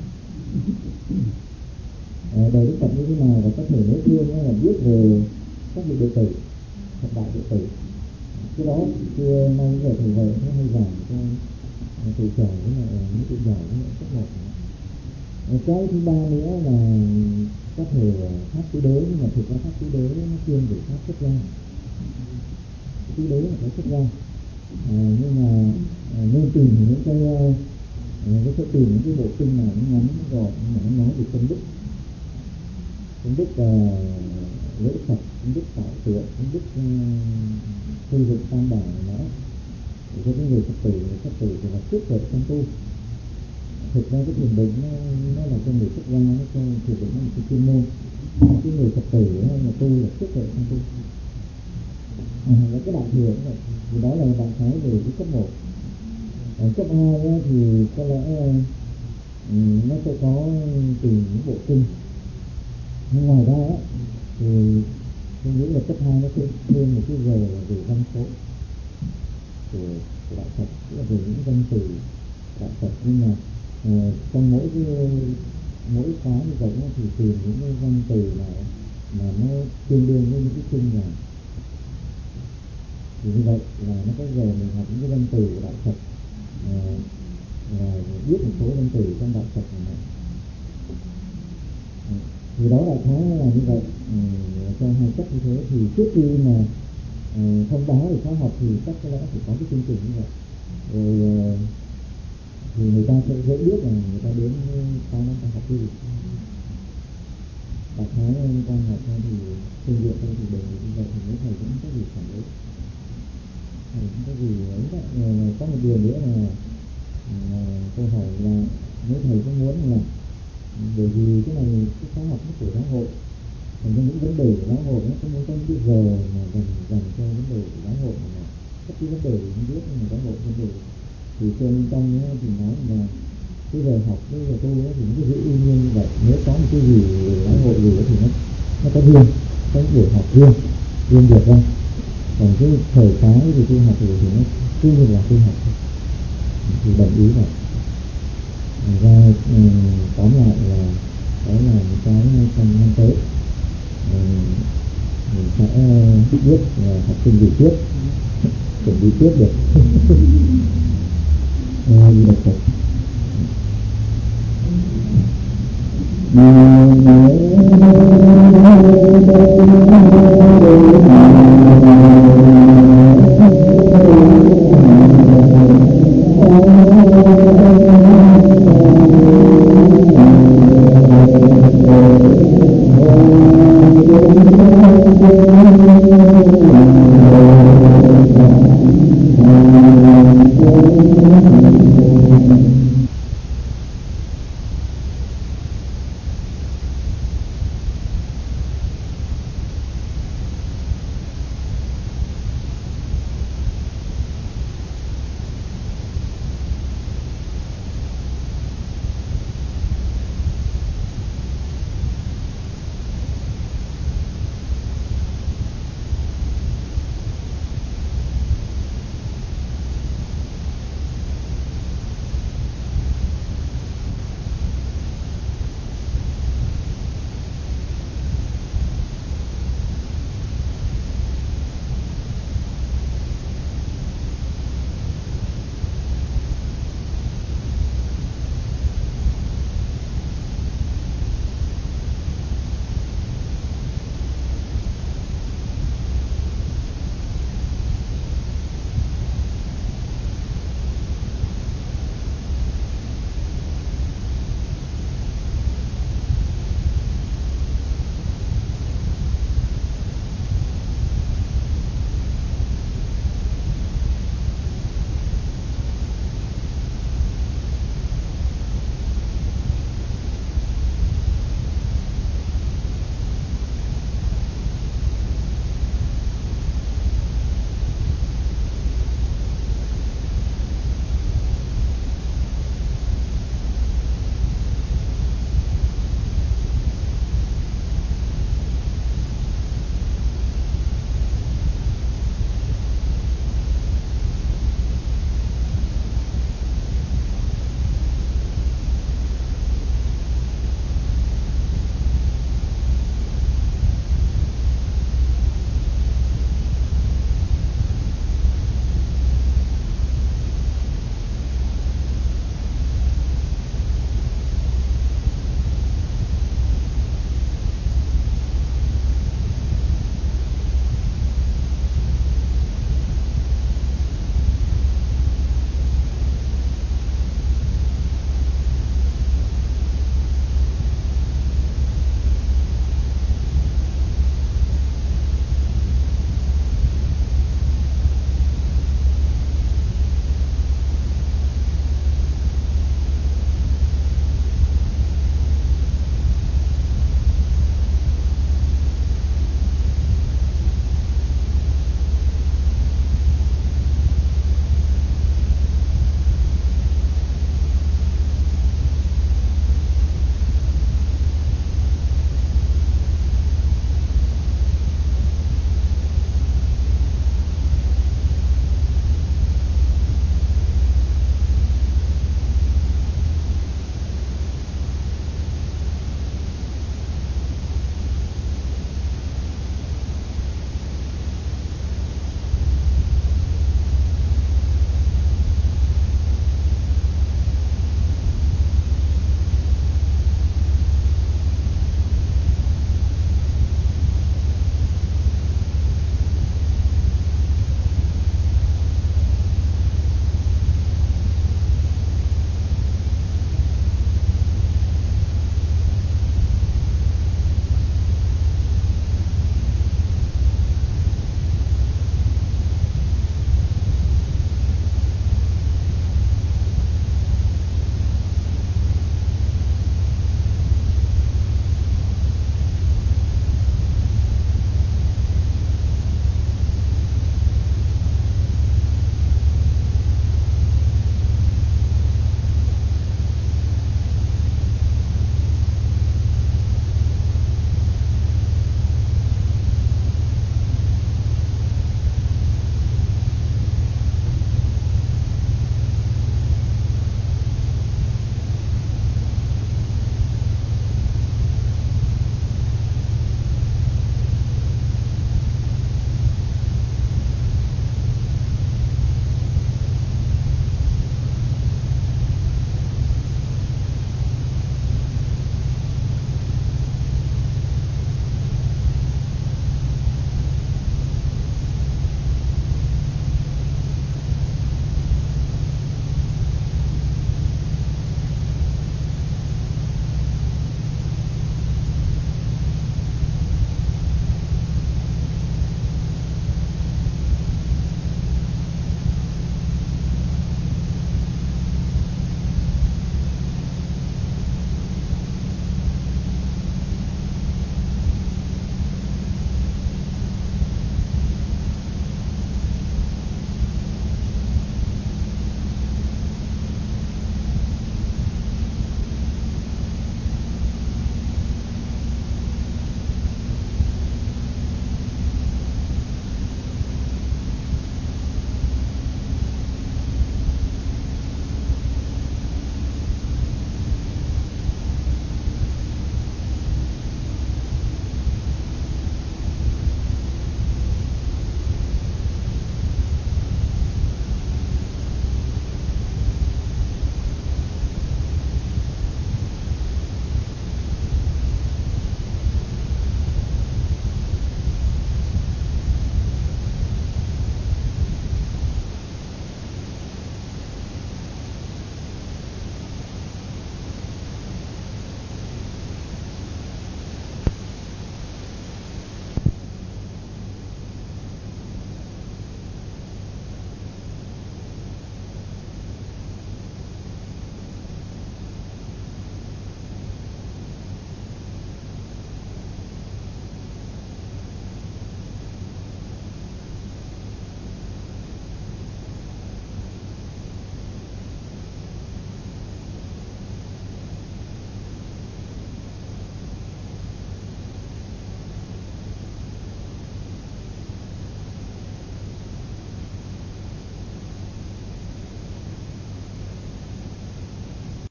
À, đời Đức Phật như thế nào, và có thể nói thêm là biết về các vị đệ tử, thập đại đệ tử. Cái đó xưa nay giờ thầy về nó hay giảng cho thầy trẻ với lại những tụi nhỏ với lại cấp một. Cái thứ ba nữa là có thể pháp tứ đế, nhưng mà thực ra pháp tứ đế nó chuyên về pháp xuất gia. Tứ đế là cái xuất gia. À, nhưng mà à, nên tìm những cái cái sẽ tìm những cái bộ kinh nào nó ngắn nó gọn mà nó nói về công đức, công đức uh, lễ Phật, công đức tạo tượng, công đức uh, xây dựng tam bảo nó. Để cho những người Phật tử, người Phật tử thì là sức khỏe trong tu. Thực ra cái thiền định nó, nó là cho người xuất gia, nó cho thiền định nó một cái chuyên môn. Cái người Phật tử là tu là sức khỏe trong tu. À, và cái đại thừa cũng vậy. Thì đó là đại khái về cái cấp một. Ở cấp hai thì có lẽ um, nó sẽ có từ những bộ kinh. Nhưng ngoài ra á, thì tôi nghĩ là cấp hai nó thêm, thêm một cái giờ là về văn số của, của đạo Phật, tức là về những danh từ đạo Phật. Nhưng mà uh, trong mỗi cái mỗi khóa như vậy á, thì tìm những cái danh từ nào mà nó tương đương với những cái kinh nào. Thì như vậy là nó có giờ mình học những cái danh từ của đạo Phật, uh, và biết một số danh từ trong đạo Phật này. Thì đó đại khái là như vậy. Ừ, cho hai cấp như thế thì trước khi mà uh, thông báo về khóa học thì chắc có lẽ phải có cái chương trình như vậy. Rồi uh, thì người ta sẽ dễ biết là người ta đến khóa năm ta học cái gì. Đại khái quan học ra thì phương diện tôi thì đề nghị như vậy, thì mấy thầy cũng có gì phản đối, thầy cũng có gì ấy đó. Uh, có một điều nữa là uh, câu hỏi là mấy thầy có muốn là bởi vì cái này cái khóa học nó của giáo hội, thành ra những vấn đề của giáo hội nó có muốn có những cái giờ mà dành dành cho vấn đề của giáo hội, mà bất cứ vấn đề gì không biết, nhưng mà giáo hội vấn đề thì trên Minh Tâm ấy, thì nói là cái giờ học cái giờ tu ấy, thì nó cứ giữ y nguyên như vậy. Nếu có một cái gì giáo hội gì ấy, thì nó nó có riêng, có những buổi học riêng riêng biệt ra. Còn cái thời khóa thì tu học thì, thì nó cứ như là tu học thôi. Thì đồng ý vậy. Ra um, tóm lại là đó là những cái trong năm tới um, mình sẽ biết là học sinh gì tiếp, chuẩn bị tiếp được. Ờ, gì được rồi.